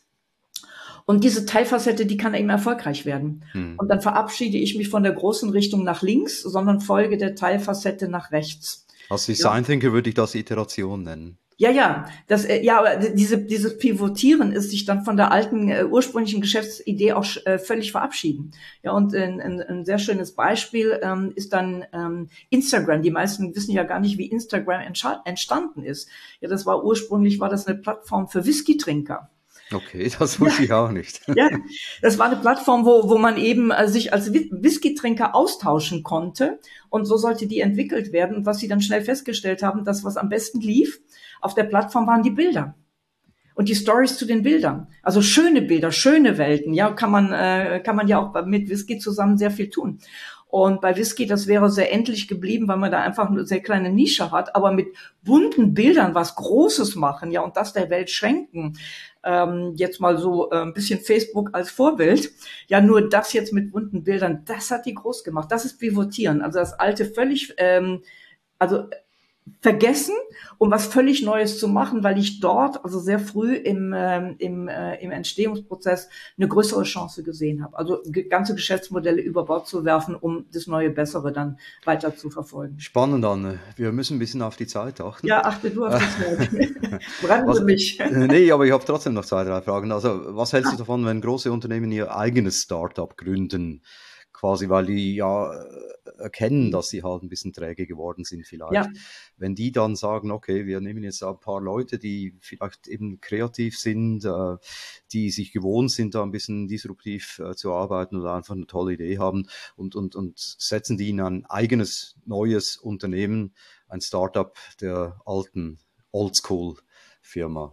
Und diese Teilfacette, die kann eben erfolgreich werden. Hm. Und dann verabschiede ich mich von der großen Richtung nach links, sondern folge der Teilfacette nach rechts. Als Design Thinker ja. würde ich das Iteration nennen. Ja, ja, das, ja, aber diese, dieses Pivotieren ist sich dann von der alten, äh, ursprünglichen Geschäftsidee auch äh, völlig verabschieden. Ja, und ein, ein, ein sehr schönes Beispiel ähm, ist dann ähm, Instagram. Die meisten wissen ja gar nicht, wie Instagram entstanden ist. Ja, das war ursprünglich, war das eine Plattform für Whisky-Trinker. Okay, das wusste ja. ich auch nicht. Ja, das war eine Plattform, wo, wo man eben äh, sich als Whisky-Trinker austauschen konnte. Und so sollte die entwickelt werden. Und was sie dann schnell festgestellt haben, das, was am besten lief auf der Plattform, waren die Bilder. Und die Stories zu den Bildern. Also schöne Bilder, schöne Welten. Ja, kann man, äh, kann man ja auch mit Whisky zusammen sehr viel tun. Und bei Whisky, das wäre sehr endlich geblieben, weil man da einfach eine sehr kleine Nische hat. Aber mit bunten Bildern was Großes machen, ja, und das der Welt schenken. Ähm, jetzt mal so äh, ein bisschen Facebook als Vorbild. Ja, nur das jetzt mit bunten Bildern, das hat die groß gemacht. Das ist Pivotieren. Also das Alte völlig, ähm, also vergessen, um was völlig Neues zu machen, weil ich dort also sehr früh im, äh, im, äh, im Entstehungsprozess eine größere Chance gesehen habe. Also ge- ganze Geschäftsmodelle über Bord zu werfen, um das neue Bessere dann weiter zu verfolgen. Spannend, Anne. Wir müssen ein bisschen auf die Zeit achten. Ja, achte du auf die Zeit. Bremse was, mich. Nee, aber ich habe trotzdem noch zwei, drei Fragen. Also was hältst du davon, wenn große Unternehmen ihr eigenes Startup gründen? Quasi, weil die ja erkennen, dass sie halt ein bisschen träge geworden sind vielleicht. Ja. Wenn die dann sagen, okay, wir nehmen jetzt ein paar Leute, die vielleicht eben kreativ sind, äh, die sich gewohnt sind, da ein bisschen disruptiv äh, zu arbeiten oder einfach eine tolle Idee haben und, und, und setzen die in ein eigenes, neues Unternehmen, ein Startup der alten Oldschool-Firma.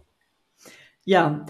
Ja,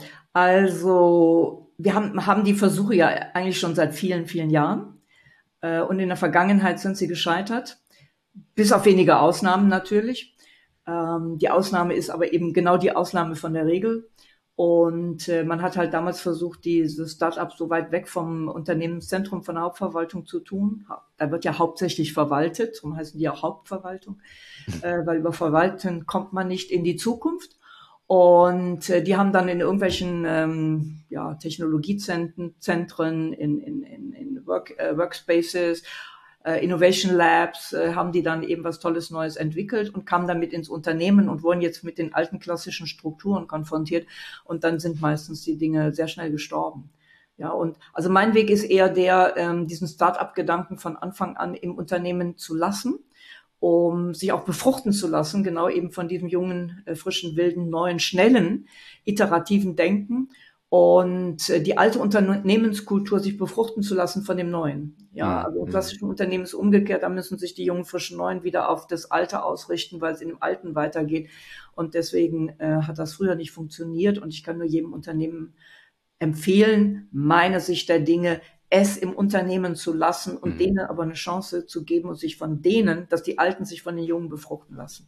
also wir haben, haben die Versuche ja eigentlich schon seit vielen, vielen Jahren. Und in der Vergangenheit sind sie gescheitert, bis auf wenige Ausnahmen natürlich. Die Ausnahme ist aber eben genau die Ausnahme von der Regel. Und man hat halt damals versucht, diese Start-ups so weit weg vom Unternehmenszentrum, von der Hauptverwaltung zu tun. Da wird ja hauptsächlich verwaltet, darum heißen die auch Hauptverwaltung, weil über Verwalten kommt man nicht in die Zukunft. Und äh, die haben dann in irgendwelchen ähm, ja, Technologiezentren, in, in, in, in Work, äh, Workspaces, äh, Innovation Labs, äh, haben die dann eben was Tolles Neues entwickelt und kamen damit ins Unternehmen und wurden jetzt mit den alten klassischen Strukturen konfrontiert. Und dann sind meistens die Dinge sehr schnell gestorben. Ja, und also mein Weg ist eher der, ähm, diesen Start-up-Gedanken von Anfang an im Unternehmen zu lassen, um sich auch befruchten zu lassen, genau eben von diesem jungen, äh, frischen, wilden, neuen, schnellen, iterativen Denken und äh, die alte Unternehmenskultur sich befruchten zu lassen von dem Neuen. Ja, Mhm. also im klassischen Unternehmen ist umgekehrt, da müssen sich die jungen, frischen Neuen wieder auf das Alte ausrichten, weil es in dem Alten weitergeht. Und deswegen äh, hat das früher nicht funktioniert. Und ich kann nur jedem Unternehmen empfehlen, meine Sicht der Dinge, es im Unternehmen zu lassen und Mhm. denen aber eine Chance zu geben und sich von denen, dass die Alten sich von den Jungen befruchten lassen.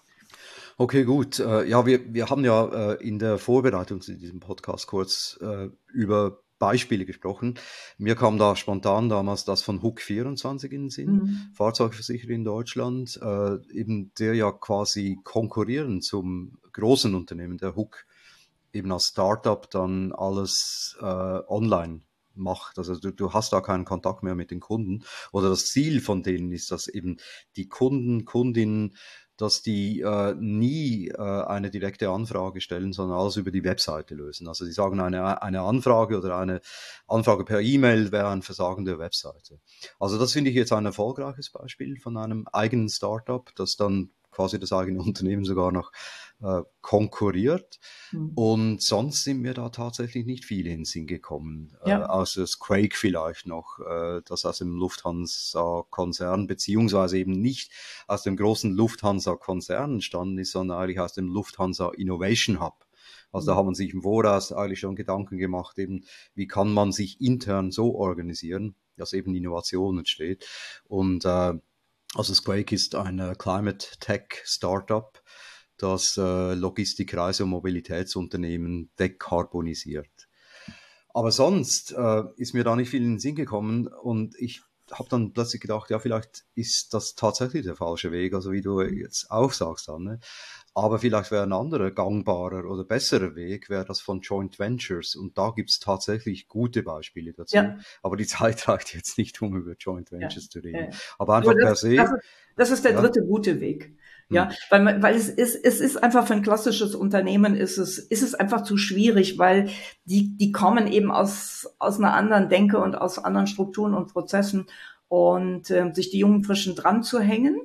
Okay, gut. Äh, ja, wir, wir haben ja äh, in der Vorbereitung zu diesem Podcast kurz äh, über Beispiele gesprochen. Mir kam da spontan damals das von Hook vierundzwanzig in den Sinn, Mhm. Fahrzeugversicherer in Deutschland, äh, eben der ja quasi konkurrieren zum großen Unternehmen, der Hook eben als Startup dann alles äh, online macht. Also du, du hast da keinen Kontakt mehr mit den Kunden. Oder das Ziel von denen ist, dass eben die Kunden, Kundinnen, dass die äh, nie äh, eine direkte Anfrage stellen, sondern alles über die Webseite lösen. Also die sagen, eine, eine Anfrage oder eine Anfrage per E-Mail wäre ein Versagen der Webseite. Also das finde ich jetzt ein erfolgreiches Beispiel von einem eigenen Startup, das dann quasi das eigene Unternehmen sogar noch äh, konkurriert. Mhm. Und sonst sind mir da tatsächlich nicht viele in den Sinn gekommen, äh, Ja. außer das Quake vielleicht noch, äh, das aus dem Lufthansa-Konzern, beziehungsweise eben nicht aus dem großen Lufthansa-Konzern entstanden ist, sondern eigentlich aus dem Lufthansa Innovation Hub. Also da Mhm. hat man sich im Voraus eigentlich schon Gedanken gemacht, eben, wie kann man sich intern so organisieren, dass eben Innovation entsteht. Und äh, also Squake ist ein äh, Climate Tech Startup, das äh, Logistik, Reise- und Mobilitätsunternehmen dekarbonisiert. Aber sonst äh, ist mir da nicht viel in den Sinn gekommen und ich habe dann plötzlich gedacht, ja, vielleicht ist das tatsächlich der falsche Weg, also wie du jetzt auch sagst, Anne. Aber vielleicht wäre ein anderer, gangbarer oder besserer Weg, wäre das von Joint Ventures. Und da gibt es tatsächlich gute Beispiele dazu. Ja. Aber die Zeit reicht jetzt nicht, um über Joint Ja. Ventures zu Ja. reden. Ja. Aber Aber einfach das, per das, se, ist, das ist der ja. dritte gute Weg. Ja, Hm. weil, man, weil es ist, es ist einfach für ein klassisches Unternehmen ist es, ist es einfach zu schwierig, weil die, die kommen eben aus, aus einer anderen Denke und aus anderen Strukturen und Prozessen und äh, sich die jungen Frischen dran zu hängen,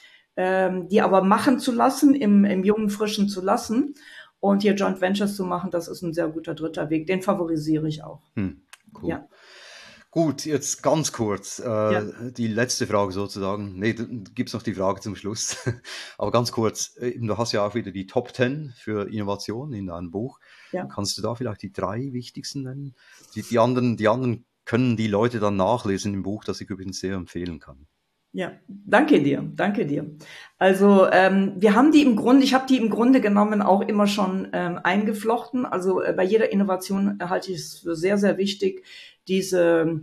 ähm, die aber machen zu lassen, im, im jungen Frischen zu lassen und hier Joint Ventures zu machen, das ist ein sehr guter dritter Weg. Den favorisiere ich auch. Hm. Cool. Ja. Gut, jetzt ganz kurz, Ja. äh, die letzte Frage sozusagen. Nee, da gibt's noch die Frage zum Schluss. Aber ganz kurz, äh, du hast ja auch wieder die Top Ten für Innovation in deinem Buch. Ja. Kannst du da vielleicht die drei wichtigsten nennen? Die, die anderen, die anderen können die Leute dann nachlesen im Buch, das ich übrigens sehr empfehlen kann. Ja, danke dir, danke dir. Also ähm, wir haben die im Grunde, ich habe die im Grunde genommen auch immer schon ähm, eingeflochten. Also äh, bei jeder Innovation halte ich es für sehr, sehr wichtig, diese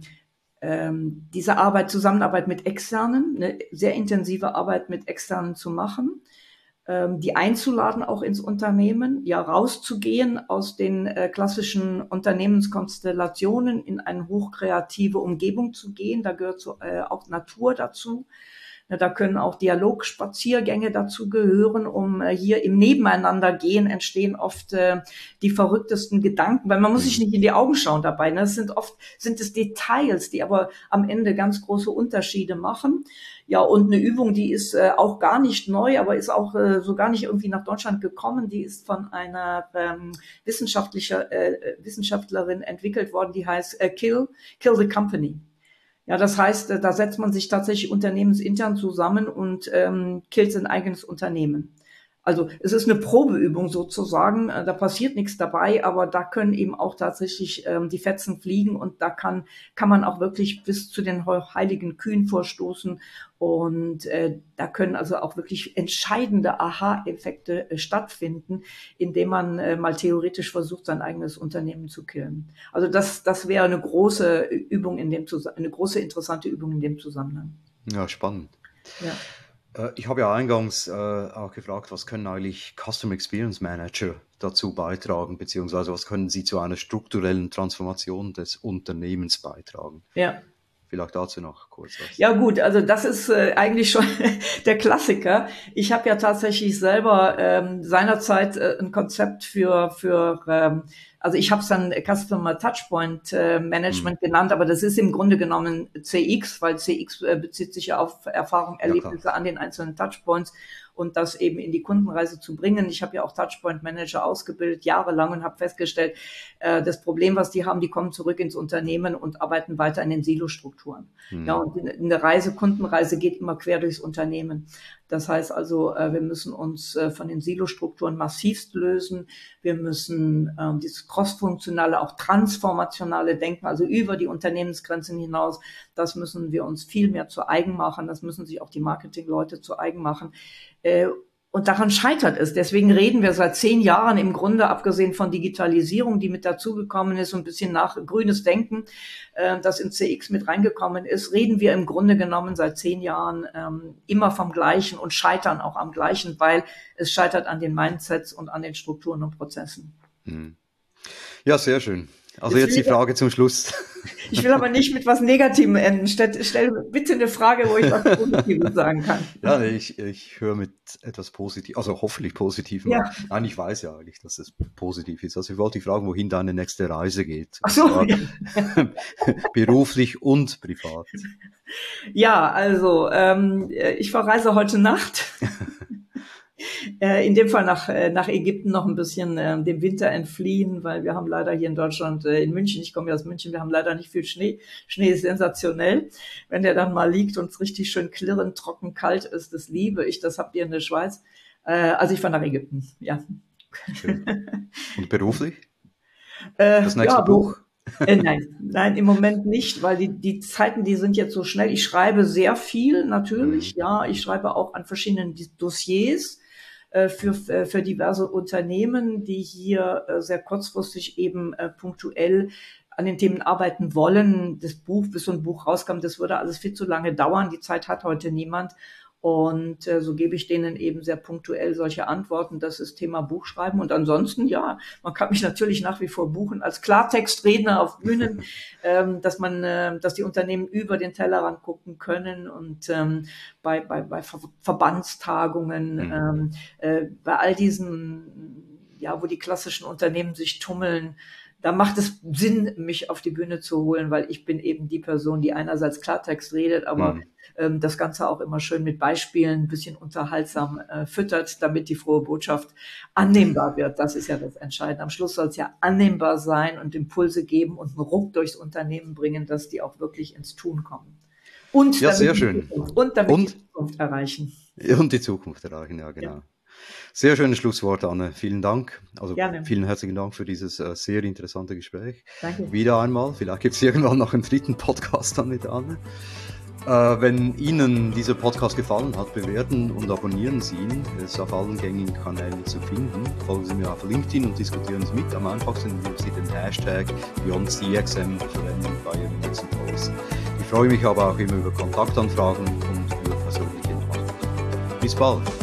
ähm, diese Arbeit, Zusammenarbeit mit Externen, eine sehr intensive Arbeit mit Externen zu machen, ähm, die einzuladen auch ins Unternehmen, ja rauszugehen aus den äh, klassischen Unternehmenskonstellationen in eine hochkreative Umgebung zu gehen. Da gehört so, äh, auch Natur dazu. Ja, da können auch Dialogspaziergänge dazu gehören, um äh, hier im Nebeneinandergehen entstehen oft äh, die verrücktesten Gedanken, weil man muss sich nicht in die Augen schauen dabei. Ne? Das sind oft sind es Details, die aber am Ende ganz große Unterschiede machen. Ja, und eine Übung, die ist äh, auch gar nicht neu, aber ist auch äh, so gar nicht irgendwie nach Deutschland gekommen. Die ist von einer ähm, wissenschaftlicher äh, Wissenschaftlerin entwickelt worden, die heißt äh, Kill Kill the Company. Ja, das heißt, da setzt man sich tatsächlich unternehmensintern zusammen und ähm, killt sein eigenes Unternehmen. Also es ist eine Probeübung sozusagen, da passiert nichts dabei, aber da können eben auch tatsächlich ähm, die Fetzen fliegen und da kann kann man auch wirklich bis zu den heiligen Kühen vorstoßen und äh, da können also auch wirklich entscheidende Aha-Effekte äh, stattfinden, indem man äh, mal theoretisch versucht, sein eigenes Unternehmen zu killen. Also das das wäre eine große Übung in dem Zus- eine große interessante Übung in dem Zusammenhang. Ja, spannend. Ja. Äh, Ich habe ja eingangs äh, auch gefragt, was können eigentlich Customer Experience Manager dazu beitragen, beziehungsweise was können sie zu einer strukturellen Transformation des Unternehmens beitragen? Ja. Vielleicht dazu noch kurz was. Ja gut, also das ist äh, eigentlich schon der Klassiker. Ich habe ja tatsächlich selber ähm, seinerzeit äh, ein Konzept für für ähm, also ich habe es dann Customer Touchpoint äh, Management Hm. genannt, aber das ist im Grunde genommen C X, weil C X äh, bezieht sich ja auf Erfahrung, Ja, klar. Erlebnisse an den einzelnen Touchpoints. und das eben in die Kundenreise zu bringen. Ich habe ja auch Touchpoint Manager ausgebildet, jahrelang, und habe festgestellt, äh, das Problem, was die haben, die kommen zurück ins Unternehmen und arbeiten weiter in den Silostrukturen. Mhm. Ja, und eine Reise, Kundenreise geht immer quer durchs Unternehmen. Das heißt also, wir müssen uns von den Silostrukturen massivst lösen. Wir müssen ähm, dieses crossfunktionale, auch transformationale Denken, also über die Unternehmensgrenzen hinaus, das müssen wir uns viel mehr zu eigen machen. Das müssen sich auch die Marketingleute zu eigen machen. Äh, Und daran scheitert es. Deswegen reden wir seit zehn Jahren im Grunde, abgesehen von Digitalisierung, die mit dazugekommen ist, und ein bisschen nach grünes Denken, äh, das in C X mit reingekommen ist, reden wir im Grunde genommen seit zehn Jahren ähm, immer vom Gleichen und scheitern auch am Gleichen, weil es scheitert an den Mindsets und an den Strukturen und Prozessen. Ja, sehr schön. Also jetzt die Frage zum Schluss. Ich will aber nicht mit was Negativem enden. Stell, stell bitte eine Frage, wo ich was Positives sagen kann. Ja, ich, ich höre mit etwas Positiv, also hoffentlich Positivem. Ja. Nein, ich weiß ja eigentlich, dass es positiv ist. Also ich wollte dich fragen, wohin deine nächste Reise geht. Ach so, ja. Beruflich und privat. Ja, also ähm, ich verreise heute Nacht. In dem Fall nach, nach Ägypten, noch ein bisschen äh, dem Winter entfliehen, weil wir haben leider hier in Deutschland, äh, in München, ich komme ja aus München, wir haben leider nicht viel Schnee. Schnee ist sensationell. Wenn der dann mal liegt und es richtig schön klirrend, trocken, kalt ist, das liebe ich, das habt ihr in der Schweiz. Äh, also ich fahre nach Ägypten, ja. Schön. Und beruflich? Das nächste ja, Buch? Äh, nein, nein, im Moment nicht, weil die, die Zeiten, die sind jetzt so schnell. Ich schreibe sehr viel, natürlich, mhm. ja. Ich schreibe auch an verschiedenen Dossiers für, für diverse Unternehmen, die hier sehr kurzfristig eben punktuell an den Themen arbeiten wollen. Das Buch, bis so ein Buch rauskam, das würde alles viel zu lange dauern. Die Zeit hat heute niemand. Und äh, so gebe ich denen eben sehr punktuell solche Antworten. Das ist Thema Buchschreiben. Und ansonsten, ja, man kann mich natürlich nach wie vor buchen als Klartextredner auf Bühnen, ähm, dass man, äh, dass die Unternehmen über den Tellerrand gucken können und ähm, bei, bei, bei Ver- Verbandstagungen, mhm. ähm, äh, bei all diesen, ja, wo die klassischen Unternehmen sich tummeln, da macht es Sinn, mich auf die Bühne zu holen, weil ich bin eben die Person, die einerseits Klartext redet, aber mhm. ähm, das Ganze auch immer schön mit Beispielen, ein bisschen unterhaltsam äh, füttert, damit die frohe Botschaft annehmbar wird. Das ist ja das Entscheidende. Am Schluss soll es ja annehmbar sein und Impulse geben und einen Ruck durchs Unternehmen bringen, dass die auch wirklich ins Tun kommen. Und ja, sehr schön. Zukunft, und damit und, die Zukunft erreichen. Und die Zukunft erreichen, ja, genau. Ja. Sehr schönes Schlusswort, Anne. Vielen Dank. Also Gerne. Vielen herzlichen Dank für dieses äh, sehr interessante Gespräch. Danke. Wieder einmal. Vielleicht gibt es irgendwann noch einen dritten Podcast dann mit Anne. Äh, wenn Ihnen dieser Podcast gefallen hat, bewerten und abonnieren Sie ihn. Er ist auf allen gängigen Kanälen zu finden. Folgen Sie mir auf LinkedIn und diskutieren Sie mit. Am einfachsten, indem Sie den Hashtag BeyondCXM verwenden bei Ihrem nächsten Post. Ich freue mich aber auch immer über Kontaktanfragen und über persönliche Nachrichten. Bis bald.